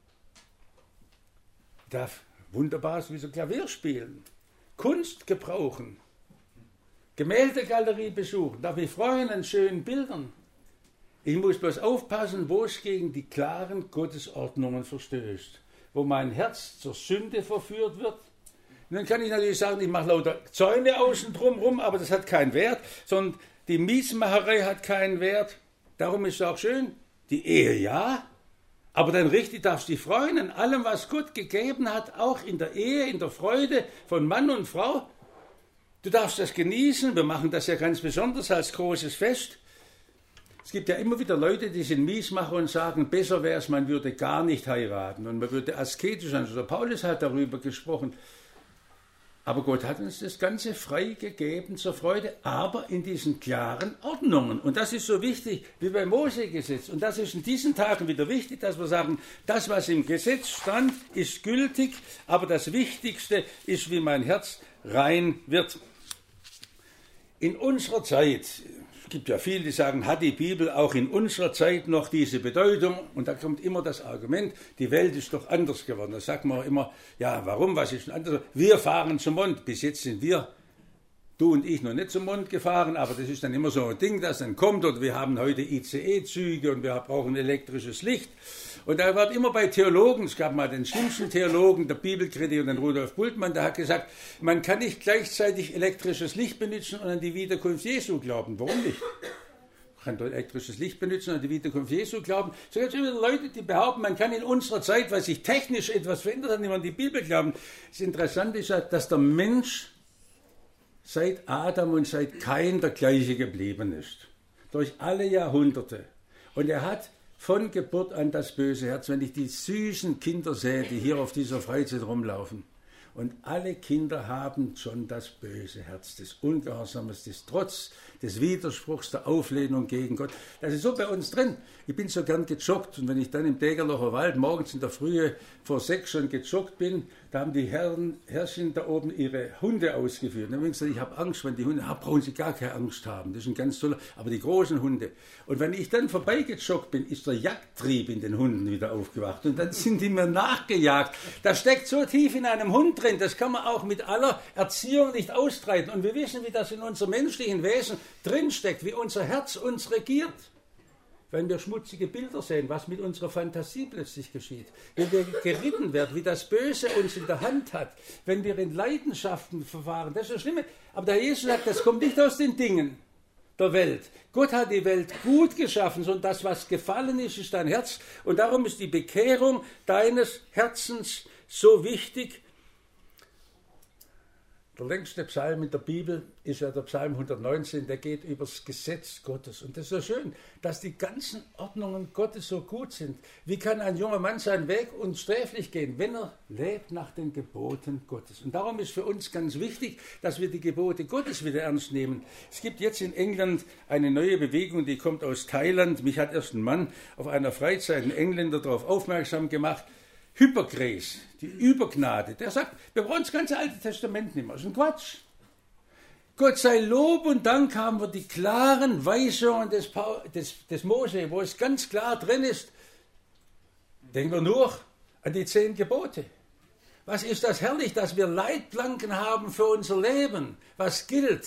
Ich darf wunderbar wie so Klavier spielen. Kunst gebrauchen. Gemäldegalerie besuchen. Darf mich freuen an schönen Bildern. Ich muss bloß aufpassen, wo es gegen die klaren Gottesordnungen verstößt. Wo mein Herz zur Sünde verführt wird. Und dann kann ich natürlich sagen, ich mache lauter Zäune außen drum rum, aber das hat keinen Wert, sondern die Miesmacherei hat keinen Wert. Darum ist es auch schön, die Ehe ja, aber dann richtig darfst du dich freuen an allem, was Gott gegeben hat, auch in der Ehe, in der Freude von Mann und Frau. Du darfst das genießen, wir machen das ja ganz besonders als großes Fest. Es gibt ja immer wieder Leute, die sind Miesmacher und sagen, besser wäre es, man würde gar nicht heiraten und man würde asketisch sein. Also der Paulus hat darüber gesprochen. Aber Gott hat uns das Ganze frei gegeben zur Freude, aber in diesen klaren Ordnungen. Und das ist so wichtig wie beim Mose-Gesetz. Und das ist in diesen Tagen wieder wichtig, dass wir sagen, das, was im Gesetz stand, ist gültig, aber das Wichtigste ist, wie mein Herz rein wird. in unserer Zeit, es gibt ja viele, die sagen, hat die Bibel auch in unserer Zeit noch diese Bedeutung? Und da kommt immer das Argument, die Welt ist doch anders geworden. Da sagt man immer, ja, warum, was ist denn anders? Wir fahren zum Mond. Bis jetzt sind wir, du und ich, noch nicht zum Mond gefahren, aber das ist dann immer so ein Ding, das dann kommt. Oder wir haben heute I C E-Züge und wir brauchen elektrisches Licht. Und da wird immer bei Theologen, es gab mal den schlimmsten Theologen, der Bibelkritiker, den Rudolf Bultmann, der hat gesagt, man kann nicht gleichzeitig elektrisches Licht benutzen und an die Wiederkunft Jesu glauben. Warum nicht? Man kann elektrisches Licht benutzen und an die Wiederkunft Jesu glauben. So gibt es immer Leute, die behaupten, man kann in unserer Zeit, weil sich technisch etwas verändert hat, nicht mehr an die Bibel glauben. Das Interessante ist ja, dass der Mensch seit Adam und seit Kain der gleiche geblieben ist. Durch alle Jahrhunderte. Und er hat von Geburt an das böse Herz, wenn ich die süßen Kinder sehe, die hier auf dieser Freizeit rumlaufen. Und alle Kinder haben schon das böse Herz des Ungehorsames, des Trotz, des Widerspruchs, der Auflehnung gegen Gott. Das ist so bei uns drin. Ich bin so gern gejoggt und wenn ich dann im Degerlocher Wald morgens in der Frühe vor sechs schon gejoggt bin, da haben die Herren, Herrchen da oben ihre Hunde ausgeführt. Und dann habe ich gesagt, ich habe Angst, wenn die Hunde, ah, brauchen sie gar keine Angst haben. Das ist ein ganz toller, aber die großen Hunde. Und wenn ich dann vorbeigejoggt bin, ist der Jagdtrieb in den Hunden wieder aufgewacht. Und dann sind die mir nachgejagt. Das steckt so tief in einem Hund drin, das kann man auch mit aller Erziehung nicht austreiben. Und wir wissen, wie das in unserem menschlichen Wesen drinsteckt, wie unser Herz uns regiert. Wenn wir schmutzige Bilder sehen, was mit unserer Fantasie plötzlich geschieht. Wenn wir geritten werden, wie das Böse uns in der Hand hat. Wenn wir in Leidenschaften verfahren, das ist das Schlimme. Aber der Jesus sagt, das kommt nicht aus den Dingen der Welt. Gott hat die Welt gut geschaffen, sondern das, was gefallen ist, ist dein Herz. Und darum ist die Bekehrung deines Herzens so wichtig. Der längste Psalm in der Bibel ist ja der Psalm hundertneunzehn, der geht über das Gesetz Gottes. Und das ist so schön, dass die ganzen Ordnungen Gottes so gut sind. Wie kann ein junger Mann seinen Weg unsträflich gehen, wenn er lebt nach den Geboten Gottes? Und darum ist für uns ganz wichtig, dass wir die Gebote Gottes wieder ernst nehmen. Es gibt jetzt in England eine neue Bewegung, die kommt aus Thailand. Mich hat erst ein Mann auf einer Freizeit, ein Engländer, darauf aufmerksam gemacht. Hypergrace, die Übergnade, der sagt, wir brauchen das ganze Alte Testament nicht mehr. Das ist ein Quatsch. Gott sei Lob und Dank haben wir die klaren Weisungen des, des, des Mose, wo es ganz klar drin ist. Denken wir nur an die zehn Gebote. Was ist das herrlich, dass wir Leitplanken haben für unser Leben, was gilt.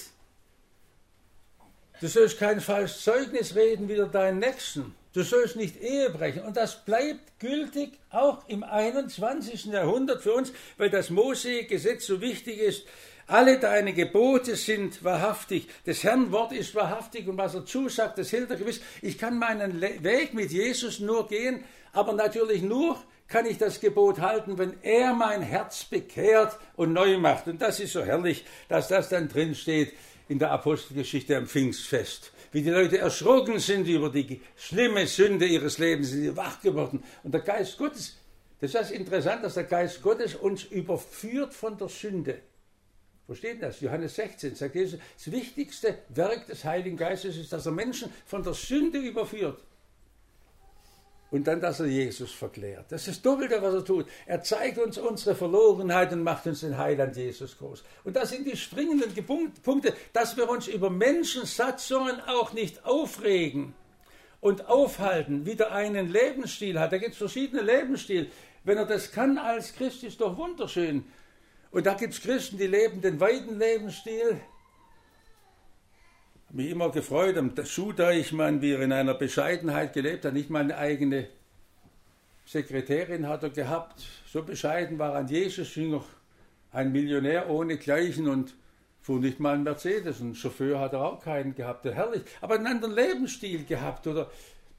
Du sollst kein falsches Zeugnis reden wider deinen Nächsten. Du sollst nicht Ehe brechen. Und das bleibt gültig auch im einundzwanzigsten Jahrhundert für uns, weil das Mose-Gesetz so wichtig ist. Alle deine Gebote sind wahrhaftig. Das Herrn Wort ist wahrhaftig und was er zusagt, das hält er gewiss. Ich kann meinen Weg mit Jesus nur gehen, aber natürlich nur kann ich das Gebot halten, wenn er mein Herz bekehrt und neu macht. Und das ist so herrlich, dass das dann drin steht in der Apostelgeschichte am Pfingstfest. Wie die Leute erschrocken sind über die schlimme Sünde ihres Lebens, sind sie wach geworden. Und der Geist Gottes, das ist interessant, dass der Geist Gottes uns überführt von der Sünde. Wo steht das? Johannes sechzehn sagt Jesus, das wichtigste Werk des Heiligen Geistes ist, dass er Menschen von der Sünde überführt. Und dann, dass er Jesus verklärt. Das ist das Doppelte, was er tut. Er zeigt uns unsere Verlorenheit und macht uns den Heiland Jesus groß. Und das sind die springenden Punkte, dass wir uns über Menschensatzungen auch nicht aufregen und aufhalten, wie der einen Lebensstil hat. Da gibt es verschiedene Lebensstile. Wenn er das kann als Christ, ist doch wunderschön. Und da gibt es Christen, die leben den weiten Lebensstil. Ich habe mich immer gefreut am Schuh-Deichmann, wie er in einer Bescheidenheit gelebt hat. Nicht mal eine eigene Sekretärin hat er gehabt. So bescheiden war er an Jesus Jünger. Ein Millionär ohne Gleichen und fuhr nicht mal einen Mercedes. Und einen Chauffeur hat er auch keinen gehabt. Herrlich. Aber einen anderen Lebensstil gehabt. Oder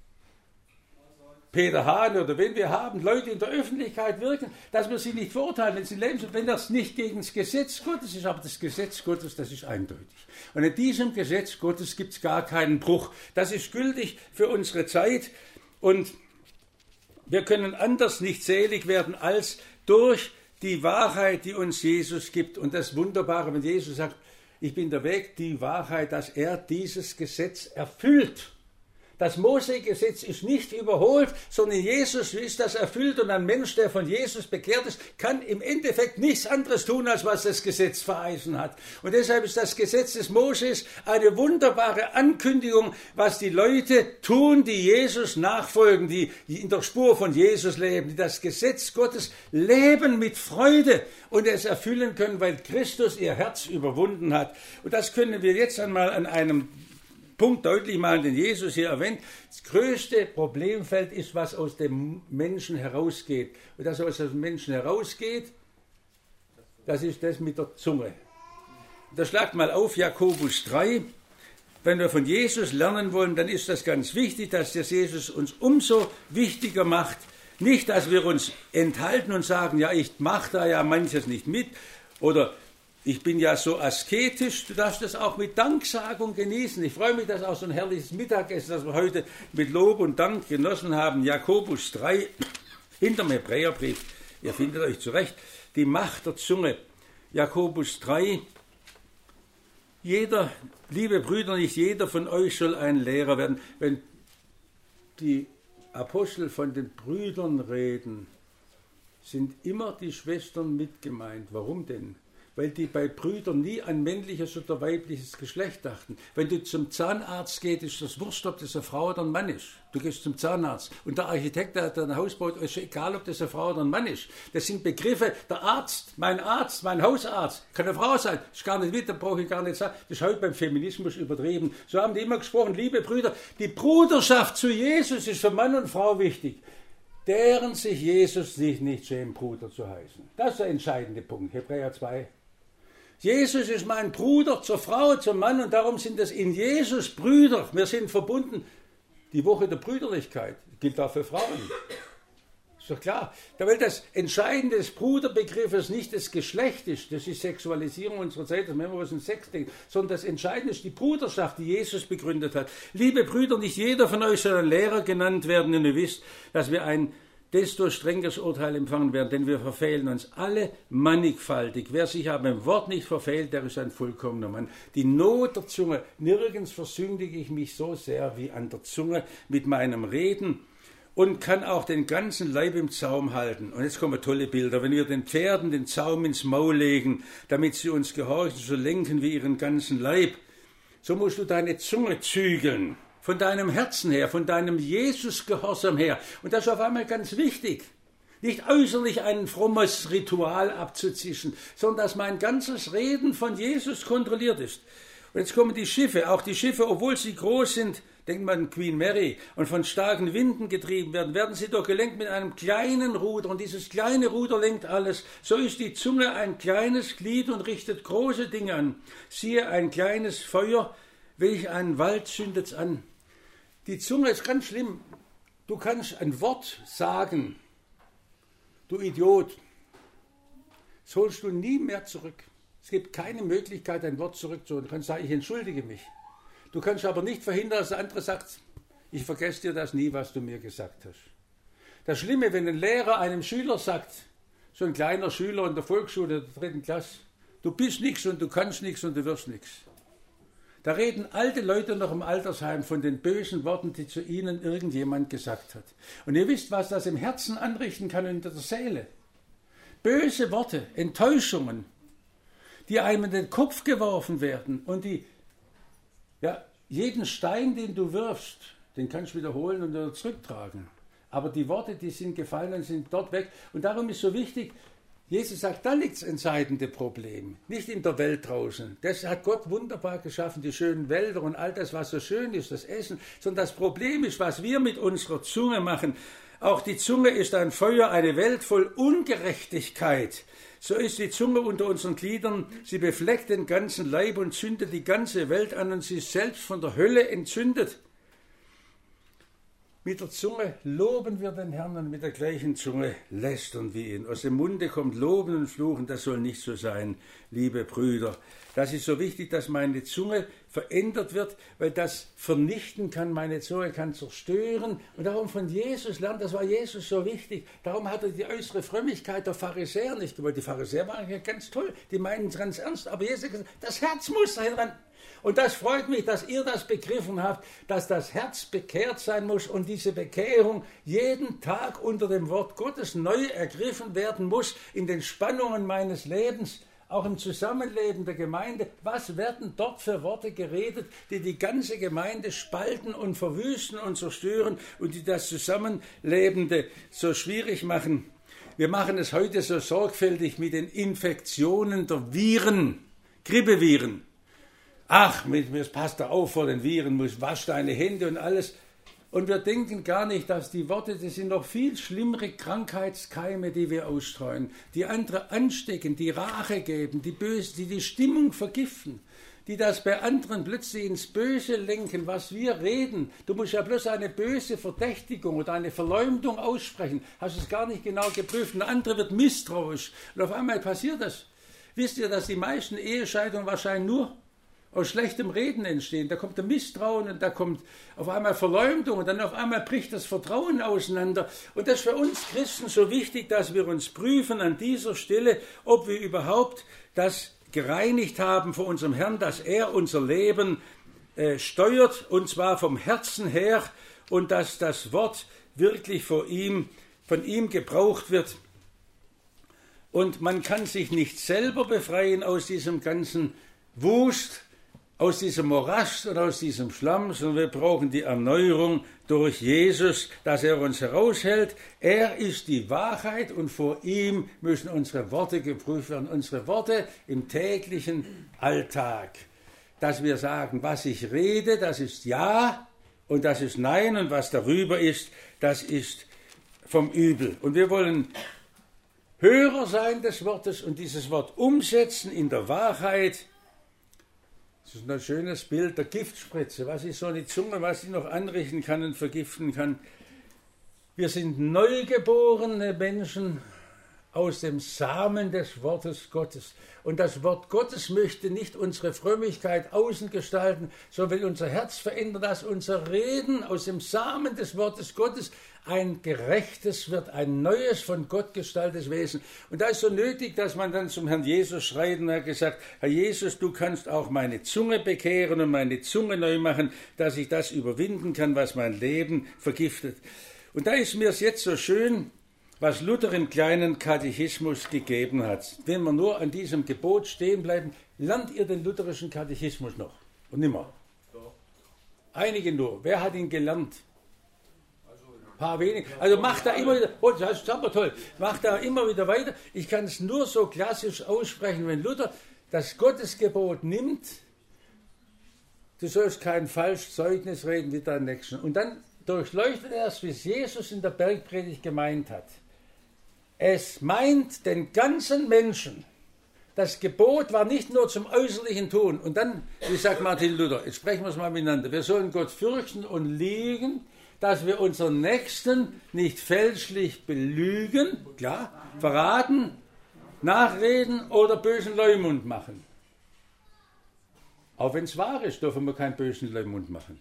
Peter Hahn oder wen wir haben, Leute in der Öffentlichkeit wirken, dass wir sie nicht verurteilen, wenn sie leben, wenn das nicht gegen das Gesetz Gottes ist, aber das Gesetz Gottes, das ist eindeutig. Und in diesem Gesetz Gottes gibt es gar keinen Bruch. Das ist gültig für unsere Zeit und wir können anders nicht selig werden als durch die Wahrheit, die uns Jesus gibt. Und das Wunderbare, wenn Jesus sagt, ich bin der Weg, die Wahrheit, dass er dieses Gesetz erfüllt. Das Mose-Gesetz ist nicht überholt, sondern Jesus ist das erfüllt und ein Mensch, der von Jesus bekehrt ist, kann im Endeffekt nichts anderes tun, als was das Gesetz verheißen hat. Und deshalb ist das Gesetz des Moses eine wunderbare Ankündigung, was die Leute tun, die Jesus nachfolgen, die in der Spur von Jesus leben, die das Gesetz Gottes leben mit Freude und es erfüllen können, weil Christus ihr Herz überwunden hat. Und das können wir jetzt einmal an einem Punkt deutlich machen, den Jesus hier erwähnt. Das größte Problemfeld ist, was aus dem Menschen herausgeht. Und das, was aus dem Menschen herausgeht, das ist das mit der Zunge. Da schlagt mal auf Jakobus drei. Wenn wir von Jesus lernen wollen, dann ist das ganz wichtig, dass das Jesus uns umso wichtiger macht. Nicht, dass wir uns enthalten und sagen, ja, ich mache da ja manches nicht mit oder ich bin ja so asketisch, du darfst das auch mit Danksagung genießen. Ich freue mich, dass auch so ein herrliches Mittagessen, das wir heute mit Lob und Dank genossen haben. Jakobus drei, hinterm Hebräerbrief, ihr findet euch zurecht, die Macht der Zunge. Jakobus drei, jeder, liebe Brüder, nicht jeder von euch soll ein Lehrer werden. Wenn die Apostel von den Brüdern reden, sind immer die Schwestern mit gemeint. Warum denn? Weil die bei Brüdern nie an männliches oder weibliches Geschlecht dachten. Wenn du zum Zahnarzt gehst, ist das wurscht, ob das eine Frau oder ein Mann ist. Du gehst zum Zahnarzt und der Architekt, der ein Haus baut, ist egal, ob das eine Frau oder ein Mann ist. Das sind Begriffe, der Arzt, mein Arzt, mein Hausarzt, kann eine Frau sein, ist gar nicht mit, da brauche ich gar nicht sagen. Das ist heute beim Feminismus übertrieben. So haben die immer gesprochen, liebe Brüder, die Bruderschaft zu Jesus ist für Mann und Frau wichtig. Deren sich Jesus sich nicht schämt, Bruder zu heißen. Das ist der entscheidende Punkt, Hebräer zwei. Jesus ist mein Bruder zur Frau, zum Mann und darum sind es in Jesus Brüder. Wir sind verbunden. Die Woche der Brüderlichkeit gilt auch für Frauen. Ist doch klar. Weil das Entscheidende des Bruderbegriffes nicht das Geschlecht ist, das ist Sexualisierung unserer Zeit, das nennen wir was in Sex denkt, sondern das Entscheidende ist die Bruderschaft, die Jesus begründet hat. Liebe Brüder, nicht jeder von euch soll ein Lehrer genannt werden, denn ihr wisst, dass wir ein desto strengeres Urteil empfangen werden, denn wir verfehlen uns alle mannigfaltig. Wer sich aber im Wort nicht verfehlt, der ist ein vollkommener Mann. Die Not der Zunge, nirgends versündige ich mich so sehr wie an der Zunge mit meinem Reden und kann auch den ganzen Leib im Zaum halten. Und jetzt kommen tolle Bilder. Wenn wir den Pferden den Zaum ins Maul legen, damit sie uns gehorchen, so lenken wie ihren ganzen Leib, so musst du deine Zunge zügeln. Von deinem Herzen her, von deinem Jesus-Gehorsam her. Und das ist auf einmal ganz wichtig. Nicht äußerlich ein frommes Ritual abzuzischen, sondern dass mein ganzes Reden von Jesus kontrolliert ist. Und jetzt kommen die Schiffe, auch die Schiffe, obwohl sie groß sind, denkt man an Queen Mary, und von starken Winden getrieben werden, werden sie doch gelenkt mit einem kleinen Ruder. Und dieses kleine Ruder lenkt alles. So ist die Zunge ein kleines Glied und richtet große Dinge an. Siehe, ein kleines Feuer, welch einen Wald zündet's an. Die Zunge ist ganz schlimm. Du kannst ein Wort sagen, du Idiot, das holst du nie mehr zurück. Es gibt keine Möglichkeit, ein Wort zurückzuholen. Du kannst sagen, ich entschuldige mich. Du kannst aber nicht verhindern, dass der andere sagt, ich vergesse dir das nie, was du mir gesagt hast. Das Schlimme, wenn ein Lehrer einem Schüler sagt, so ein kleiner Schüler in der Volksschule der dritten Klasse, du bist nichts und du kannst nichts und du wirst nichts. Da reden alte Leute noch im Altersheim von den bösen Worten, die zu ihnen irgendjemand gesagt hat. Und ihr wisst, was das im Herzen anrichten kann und in der Seele. Böse Worte, Enttäuschungen, die einem in den Kopf geworfen werden und die, ja, jeden Stein, den du wirfst, den kannst du wiederholen und wieder zurücktragen. Aber die Worte, die sind gefallen und sind dort weg. Und darum ist so wichtig, Jesus sagt, da liegt das entscheidende Problem, nicht in der Welt draußen. Das hat Gott wunderbar geschaffen, die schönen Wälder und all das, was so schön ist, das Essen. Sondern das Problem ist, was wir mit unserer Zunge machen. Auch die Zunge ist ein Feuer, eine Welt voll Ungerechtigkeit. So ist die Zunge unter unseren Gliedern, sie befleckt den ganzen Leib und zündet die ganze Welt an und sie ist selbst von der Hölle entzündet. Mit der Zunge loben wir den Herrn und mit der gleichen Zunge lästern wir ihn. Aus dem Munde kommt Loben und Fluchen, das soll nicht so sein, liebe Brüder. Das ist so wichtig, dass meine Zunge verändert wird, weil das vernichten kann, meine Zunge kann zerstören. Und darum von Jesus lernen, das war Jesus so wichtig. Darum hat er die äußere Frömmigkeit der Pharisäer nicht gewollt. Die Pharisäer waren ja ganz toll, die meinen es ganz ernst. Aber Jesus hat gesagt, das Herz muss da dran. Und das freut mich, dass ihr das begriffen habt, dass das Herz bekehrt sein muss und diese Bekehrung jeden Tag unter dem Wort Gottes neu ergriffen werden muss in den Spannungen meines Lebens, auch im Zusammenleben der Gemeinde. Was werden dort für Worte geredet, die die ganze Gemeinde spalten und verwüsten und zerstören und die das Zusammenlebende so schwierig machen? Wir machen es heute so sorgfältig mit den Infektionen der Viren, Grippeviren. Ach, mit, passt da auf vor den Viren, muss wasch deine Hände und alles. Und wir denken gar nicht, dass die Worte, das sind noch viel schlimmere Krankheitskeime, die wir ausstreuen, die andere anstecken, die Rache geben, die böse, die die Stimmung vergiften, die das bei anderen plötzlich ins Böse lenken, was wir reden. Du musst ja bloß eine böse Verdächtigung oder eine Verleumdung aussprechen, hast es gar nicht genau geprüft. Ein anderer wird misstrauisch und auf einmal passiert das. Wisst ihr, dass die meisten Ehescheidungen wahrscheinlich nur aus schlechtem Reden entstehen? Da kommt der Misstrauen und da kommt auf einmal Verleumdung und dann auf einmal bricht das Vertrauen auseinander. Und das ist für uns Christen so wichtig, dass wir uns prüfen an dieser Stelle, ob wir überhaupt das gereinigt haben vor unserem Herrn, dass er unser Leben äh, steuert, und zwar vom Herzen her, und dass das Wort wirklich vor ihm, von ihm gebraucht wird. Und man kann sich nicht selber befreien aus diesem ganzen Wust, aus diesem Morast und aus diesem Schlamm, sondern wir brauchen die Erneuerung durch Jesus, dass er uns heraushält. Er ist die Wahrheit und vor ihm müssen unsere Worte geprüft werden, unsere Worte im täglichen Alltag. Dass wir sagen, was ich rede, das ist Ja und das ist Nein, und was darüber ist, das ist vom Übel. Und wir wollen Hörer sein des Wortes und dieses Wort umsetzen in der Wahrheit. Das ist ein schönes Bild der Giftspritze. Was ist so eine Zunge, was sie noch anrichten kann und vergiften kann? Wir sind neugeborene Menschen aus dem Samen des Wortes Gottes. Und das Wort Gottes möchte nicht unsere Frömmigkeit außen gestalten, sondern will unser Herz verändern, dass unser Reden aus dem Samen des Wortes Gottes ein gerechtes wird, ein neues, von Gott gestaltetes Wesen. Und da ist so nötig, dass man dann zum Herrn Jesus schreit und hat gesagt, Herr Jesus, du kannst auch meine Zunge bekehren und meine Zunge neu machen, dass ich das überwinden kann, was mein Leben vergiftet. Und da ist mir es jetzt so schön, was Luther im kleinen Katechismus gegeben hat. Wenn wir nur an diesem Gebot stehen bleiben, lernt ihr den lutherischen Katechismus noch? Und nimmer? Einige nur. Wer hat ihn gelernt? Ein paar wenige. Also macht da immer wieder, oh, das ist aber toll, macht da immer wieder weiter. Ich kann es nur so klassisch aussprechen, wenn Luther das Gottesgebot nimmt, du sollst kein falsches Zeugnis reden wie dein Nächsten. Und dann durchleuchtet er es, wie es Jesus in der Bergpredigt gemeint hat. Es meint den ganzen Menschen. Das Gebot war nicht nur zum äußerlichen Tun. Und dann, wie sagt Martin Luther, jetzt sprechen wir es mal miteinander, wir sollen Gott fürchten und lieben, dass wir unseren Nächsten nicht fälschlich belügen, klar, verraten, nachreden oder bösen Leumund machen. Auch wenn es wahr ist, dürfen wir keinen bösen Leumund machen.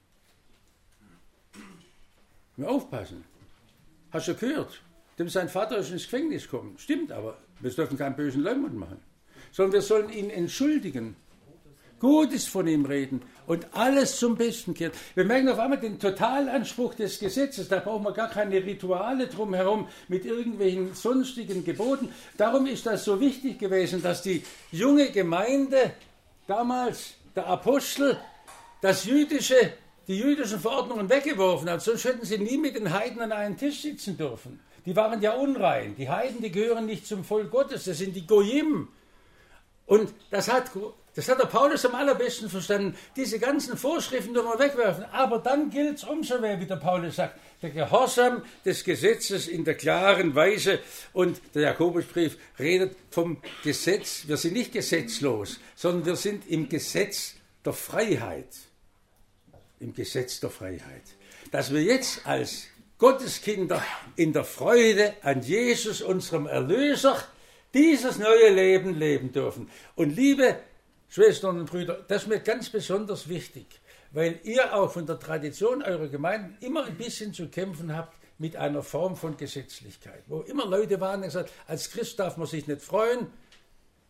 Wir aufpassen. Hast du gehört? Dem sein Vater ist ins Gefängnis gekommen. Stimmt, aber wir dürfen keinen bösen Leumund machen. Sondern wir sollen ihn entschuldigen. Gutes von ihm reden und alles zum Besten kehren. Wir merken auf einmal den Totalanspruch des Gesetzes. Da brauchen wir gar keine Rituale drumherum mit irgendwelchen sonstigen Geboten. Darum ist das so wichtig gewesen, dass die junge Gemeinde damals, der Apostel, das jüdische, die jüdischen Verordnungen weggeworfen hat. Sonst hätten sie nie mit den Heiden an einen Tisch sitzen dürfen. Die waren ja unrein. Die Heiden, die gehören nicht zum Volk Gottes. Das sind die Goyim. Und das hat... Das hat der Paulus am allerbesten verstanden. Diese ganzen Vorschriften dürfen wir wegwerfen. Aber dann gilt es umso mehr, wie der Paulus sagt, der Gehorsam des Gesetzes in der klaren Weise. Und der Jakobusbrief redet vom Gesetz. Wir sind nicht gesetzlos, sondern wir sind im Gesetz der Freiheit. Im Gesetz der Freiheit. Dass wir jetzt als Gotteskinder in der Freude an Jesus, unserem Erlöser, dieses neue Leben leben dürfen. Und liebe Schwestern und Brüder, das ist mir ganz besonders wichtig, weil ihr auch von der Tradition eurer Gemeinden immer ein bisschen zu kämpfen habt mit einer Form von Gesetzlichkeit. Wo immer Leute waren, die gesagt, als Christ darf man sich nicht freuen,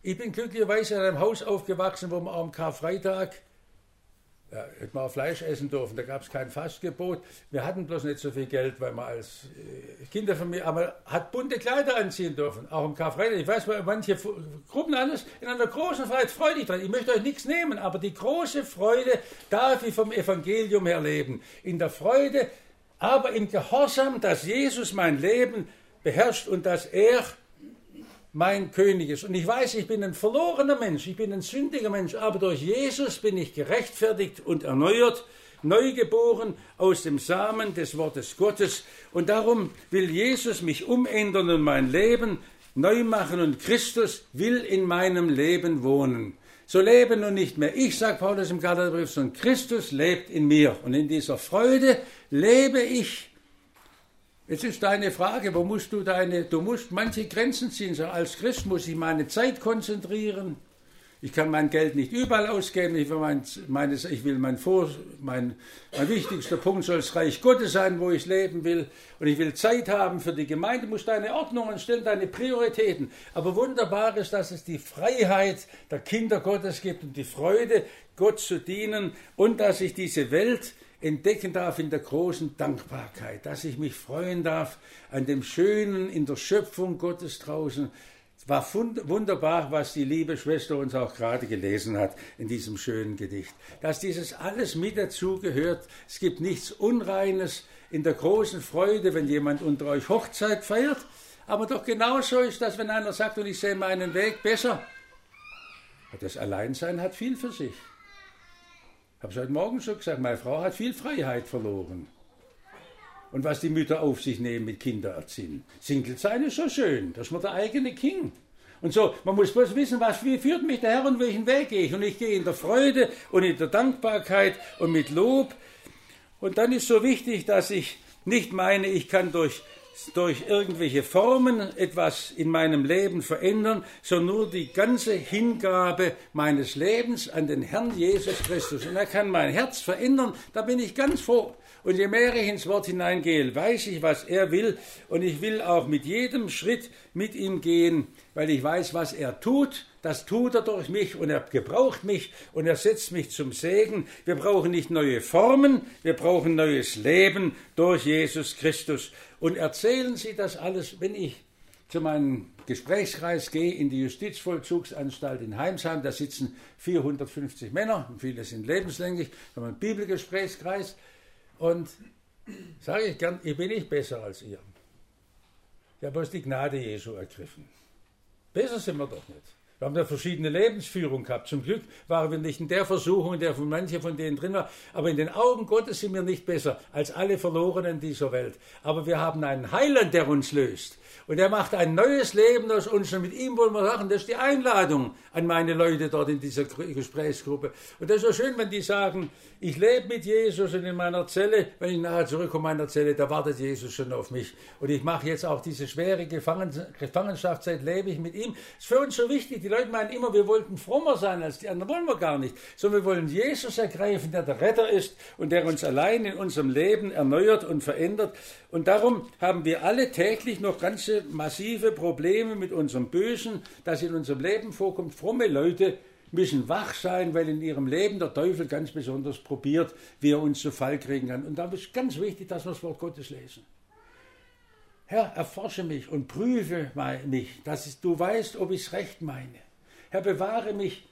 Ich bin glücklicherweise in einem Haus aufgewachsen, wo man am Karfreitag, ja, hätte man auch Fleisch essen dürfen, da gab es kein Fastgebot. Wir hatten bloß nicht so viel Geld, weil man als äh, Kinderfamilie, aber hat bunte Kleider anziehen dürfen, auch am Karfreitag. Ich weiß, manche Gruppen alles in einer großen Freude, freudig dran. Ich möchte euch nichts nehmen, aber die große Freude darf ich vom Evangelium her leben. In der Freude, aber im Gehorsam, dass Jesus mein Leben beherrscht und dass er mein König ist. Und ich weiß, ich bin ein verlorener Mensch, ich bin ein sündiger Mensch, aber durch Jesus bin ich gerechtfertigt und erneuert, neugeboren aus dem Samen des Wortes Gottes. Und darum will Jesus mich umändern und mein Leben neu machen und Christus will in meinem Leben wohnen. So lebe nun nicht mehr ich, sagt Paulus im Galaterbrief, sondern Christus lebt in mir. Und in dieser Freude lebe ich. Jetzt ist deine Frage, wo musst du deine, du musst manche Grenzen ziehen. So, als Christ muss ich meine Zeit konzentrieren. Ich kann mein Geld nicht überall ausgeben. Ich will mein, meine, ich will mein, Vor, mein, mein wichtigster Punkt soll das Reich Gottes sein, wo ich leben will. Und ich will Zeit haben für die Gemeinde. Du musst deine Ordnungen stellen, deine Prioritäten. Aber wunderbar ist, dass es die Freiheit der Kinder Gottes gibt und die Freude, Gott zu dienen und dass ich diese Welt entdecken darf in der großen Dankbarkeit, dass ich mich freuen darf an dem Schönen in der Schöpfung Gottes draußen. Es war wunderbar, was die liebe Schwester uns auch gerade gelesen hat in diesem schönen Gedicht, dass dieses alles mit dazu gehört. Es gibt nichts Unreines in der großen Freude, wenn jemand unter euch Hochzeit feiert, aber doch genauso ist das, wenn einer sagt, und ich sehe meinen Weg besser. Das Alleinsein hat viel für sich. Ich habe es heute Morgen schon gesagt, meine Frau hat viel Freiheit verloren. Und was die Mütter auf sich nehmen mit Kindererziehen. Single sein ist so schön, das ist man der eigene King. Und so, man muss bloß wissen, was, wie führt mich der Herr und welchen Weg gehe ich. Und ich gehe in der Freude und in der Dankbarkeit und mit Lob. Und dann ist so wichtig, dass ich nicht meine, ich kann durch durch irgendwelche Formen etwas in meinem Leben verändern, sondern nur die ganze Hingabe meines Lebens an den Herrn Jesus Christus. Und er kann mein Herz verändern, da bin ich ganz froh. Und je mehr ich ins Wort hineingehe, weiß ich, was er will. Und ich will auch mit jedem Schritt mit ihm gehen, weil ich weiß, was er tut. Das tut er durch mich und er gebraucht mich und er setzt mich zum Segen. Wir brauchen nicht neue Formen, wir brauchen neues Leben durch Jesus Christus. Und erzählen Sie das alles, wenn ich zu meinem Gesprächskreis gehe in die Justizvollzugsanstalt in Heimsheim, da sitzen vierhundertfünfzig Männer, und viele sind lebenslänglich, wir haben einen Bibelgesprächskreis und sage ich gern, ich bin nicht besser als ihr. Ich habe bloß die Gnade Jesu ergriffen. Besser sind wir doch nicht. Wir haben da verschiedene Lebensführung gehabt. Zum Glück waren wir nicht in der Versuchung, in der von manche von denen drin war. Aber in den Augen Gottes sind wir nicht besser als alle Verlorenen dieser Welt. Aber wir haben einen Heiland, der uns löst. Und er macht ein neues Leben aus uns. Und mit ihm wollen wir sagen, das ist die Einladung an meine Leute dort in dieser Gesprächsgruppe. Und das ist so schön, wenn die sagen, ich lebe mit Jesus und in meiner Zelle, wenn ich nachher zurückkomme in meiner Zelle, da wartet Jesus schon auf mich. Und ich mache jetzt auch diese schwere Gefangenschaftszeit, lebe ich mit ihm. Das ist für uns so wichtig. Die Leute meinen immer, wir wollten frommer sein als die anderen. Wollen wir gar nicht. Sondern wir wollen Jesus ergreifen, der der Retter ist und der uns allein in unserem Leben erneuert und verändert. Und darum haben wir alle täglich noch ganze massive Probleme mit unserem Bösen, das in unserem Leben vorkommt. Fromme Leute müssen wach sein, weil in ihrem Leben der Teufel ganz besonders probiert, wie er uns zu Fall kriegen kann. Und da ist ganz wichtig, dass wir das Wort Gottes lesen. Herr, erforsche mich und prüfe mich, dass du weißt, ob ich es recht meine. Herr, bewahre mich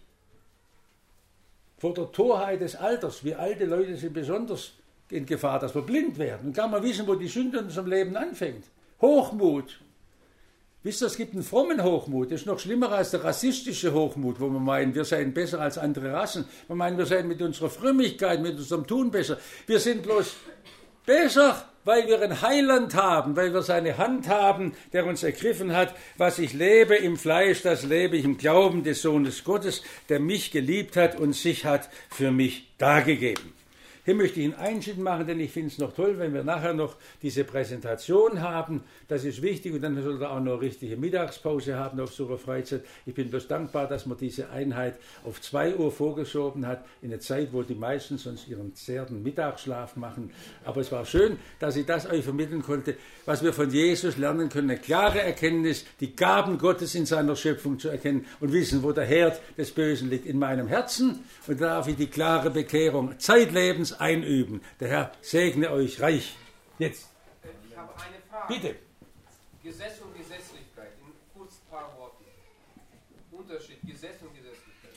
vor der Torheit des Alters. Wir alte Leute sind besonders in Gefahr, dass wir blind werden. Und kann man wissen, wo die Sünde in unserem Leben anfängt. Hochmut. Wisst ihr, es gibt einen frommen Hochmut. Das ist noch schlimmer als der rassistische Hochmut, wo wir meinen, wir seien besser als andere Rassen. Wir meinen, wir seien mit unserer Frömmigkeit, mit unserem Tun besser. Wir sind bloß besser, weil wir ein Heiland haben, weil wir seine Hand haben, der uns ergriffen hat. Was ich lebe im Fleisch, das lebe ich im Glauben des Sohnes Gottes, der mich geliebt hat und sich hat für mich dargegeben. Hier möchte ich einen Einschnitt machen, denn ich finde es noch toll, wenn wir nachher noch diese Präsentation haben. Das ist wichtig und dann soll er auch noch eine richtige Mittagspause haben auf so einer Freizeit. Ich bin bloß dankbar, dass man diese Einheit auf zwei Uhr vorgeschoben hat, in der Zeit, wo die meisten sonst ihren zärten Mittagsschlaf machen. Aber es war schön, dass ich das euch vermitteln konnte, was wir von Jesus lernen können. Eine klare Erkenntnis, die Gaben Gottes in seiner Schöpfung zu erkennen und wissen, wo der Herd des Bösen liegt. In meinem Herzen, und da darf ich die klare Bekehrung zeitlebens einüben. Der Herr segne euch reich. Jetzt. Ich habe eine Frage. Bitte. Gesetz und Gesetzlichkeit, in kurz ein paar Worten. Unterschied, Gesetz und Gesetzlichkeit.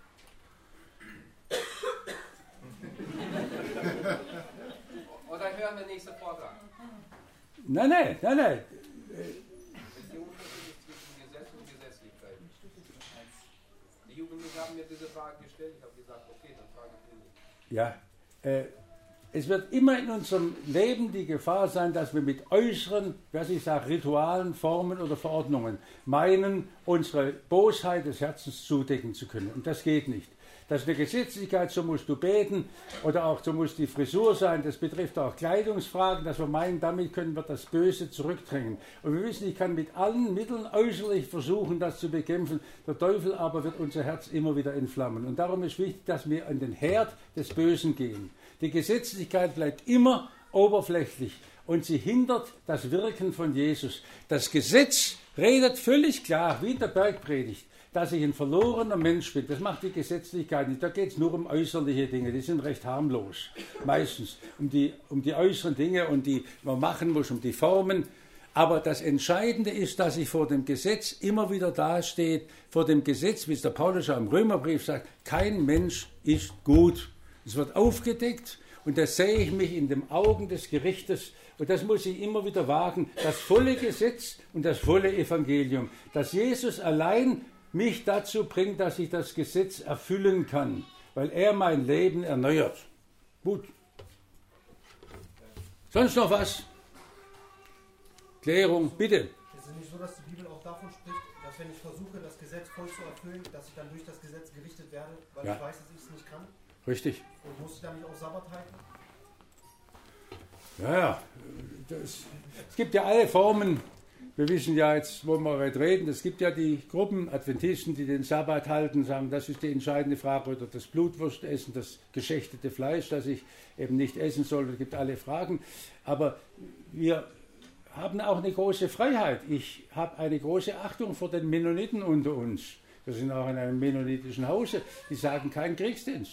Oder hören wir nächste Vortrag? Nein, nein, nein, nein. Was ist der Unterschied zwischen Gesetz und Gesetzlichkeit? Die Jugendlichen haben mir diese Frage gestellt. Ich habe gesagt, okay, dann frage ich ihn nicht. Ja, äh, es wird immer in unserem Leben die Gefahr sein, dass wir mit äußeren, was ich sage, Ritualen, Formen oder Verordnungen meinen, unsere Bosheit des Herzens zudecken zu können. Und das geht nicht. Das ist eine Gesetzlichkeit, so musst du beten oder auch so muss die Frisur sein. Das betrifft auch Kleidungsfragen, dass wir meinen, damit können wir das Böse zurückdrängen. Und wir wissen, ich kann mit allen Mitteln äußerlich versuchen, das zu bekämpfen. Der Teufel aber wird unser Herz immer wieder entflammen. Und darum ist wichtig, dass wir an den Herd des Bösen gehen. Die Gesetzlichkeit bleibt immer oberflächlich und sie hindert das Wirken von Jesus. Das Gesetz redet völlig klar, wie in der Bergpredigt, dass ich ein verlorener Mensch bin. Das macht die Gesetzlichkeit nicht. Da geht es nur um äußerliche Dinge. Die sind recht harmlos. Meistens um die, um die äußeren Dinge und die man machen muss, um die Formen. Aber das Entscheidende ist, dass ich vor dem Gesetz immer wieder dastehe, vor dem Gesetz, wie es der Paulus auch im Römerbrief sagt, kein Mensch ist gut. Es wird aufgedeckt und da sehe ich mich in den Augen des Gerichtes und das muss ich immer wieder wagen, das volle Gesetz und das volle Evangelium, dass Jesus allein mich dazu bringt, dass ich das Gesetz erfüllen kann, weil er mein Leben erneuert. Gut. Sonst noch was? Klärung, bitte. Es ist nicht so, dass die Bibel auch davon spricht, dass wenn ich versuche, das Gesetz voll zu erfüllen, dass ich dann durch das Gesetz gerichtet werde, weil Ja. ich weiß, dass ich es nicht kann? Richtig. Und muss ich dann nicht auch Sabbat halten? Ja, ja. Das, es gibt ja alle Formen. Wir wissen ja jetzt, wo wir heute reden, es gibt ja die Gruppen Adventisten, die den Sabbat halten, sagen, das ist die entscheidende Frage, oder das Blutwurst essen, das geschächtete Fleisch, das ich eben nicht essen soll. Es gibt alle Fragen. Aber wir haben auch eine große Freiheit. Ich habe eine große Achtung vor den Mennoniten unter uns. Wir sind auch in einem mennonitischen Hause. Die sagen keinen Kriegsdienst.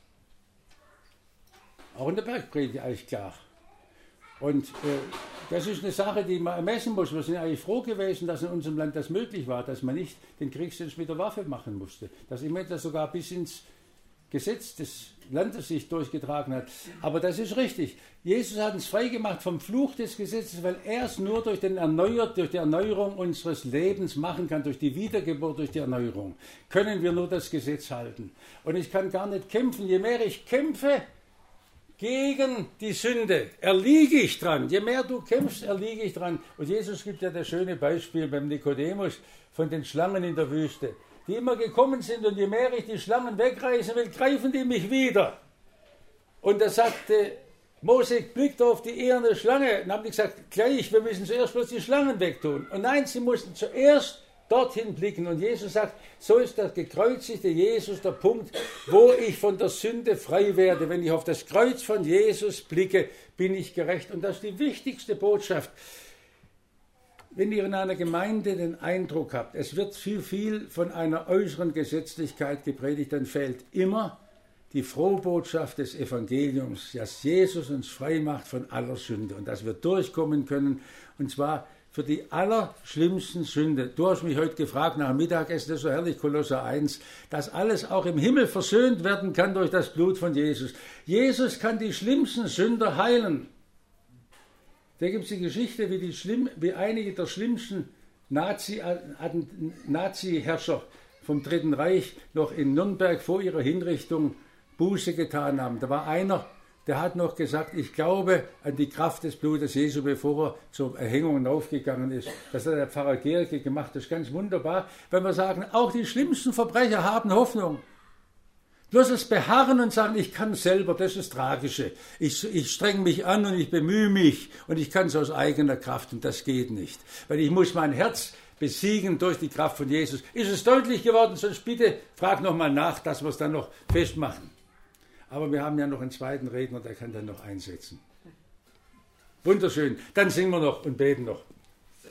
Auch in der Bergpredigt eigentlich klar. Und äh, das ist eine Sache, die man ermessen muss. Wir sind eigentlich froh gewesen, dass in unserem Land das möglich war, dass man nicht den Kriegsdienst mit der Waffe machen musste. Dass immer das sogar bis ins Gesetz des Landes sich durchgetragen hat. Aber das ist richtig. Jesus hat uns freigemacht vom Fluch des Gesetzes, weil er es nur durch, den Erneuert, durch die Erneuerung unseres Lebens machen kann, durch die Wiedergeburt, durch die Erneuerung. Können wir nur das Gesetz halten. Und ich kann gar nicht kämpfen. Je mehr ich kämpfe gegen die Sünde, erliege ich dran. Je mehr du kämpfst, erliege ich dran. Und Jesus gibt ja das schöne Beispiel beim Nikodemus von den Schlangen in der Wüste, die immer gekommen sind und je mehr ich die Schlangen wegreißen will, greifen die mich wieder. Und da sagte Mose, blickt auf die eherne Schlange und haben die gesagt, gleich, wir müssen zuerst bloß die Schlangen wegtun. Und nein, sie mussten zuerst dorthin blicken. Und Jesus sagt, so ist der gekreuzigte Jesus der Punkt, wo ich von der Sünde frei werde. Wenn ich auf das Kreuz von Jesus blicke, bin ich gerecht. Und das ist die wichtigste Botschaft. Wenn ihr in einer Gemeinde den Eindruck habt, es wird viel, viel von einer äußeren Gesetzlichkeit gepredigt, dann fehlt immer die frohe Botschaft des Evangeliums, dass Jesus uns frei macht von aller Sünde und dass wir durchkommen können, und zwar für die allerschlimmsten Sünde. Du hast mich heute gefragt nach dem Mittagessen, das ist so herrlich, Kolosser eins, dass alles auch im Himmel versöhnt werden kann durch das Blut von Jesus. Jesus kann die schlimmsten Sünder heilen. Da gibt es die Geschichte, wie, die schlimm, wie einige der schlimmsten Nazi, Nazi-Herrscher vom Dritten Reich noch in Nürnberg vor ihrer Hinrichtung Buße getan haben. Da war einer, der hat noch gesagt, ich glaube an die Kraft des Blutes Jesu, bevor er zur Erhängung aufgegangen ist. Das hat der Pfarrer Gerke gemacht. Das ist ganz wunderbar, wenn wir sagen, auch die schlimmsten Verbrecher haben Hoffnung. Bloß das Beharren und sagen, ich kann selber, das ist das Tragische. Ich, ich strenge mich an und ich bemühe mich und ich kann es aus eigener Kraft und das geht nicht. Weil ich muss mein Herz besiegen durch die Kraft von Jesus. Ist es deutlich geworden? Sonst bitte frag nochmal nach, dass wir es dann noch festmachen. Aber wir haben ja noch einen zweiten Redner, der kann dann noch einsetzen. Wunderschön. Dann singen wir noch und beten noch.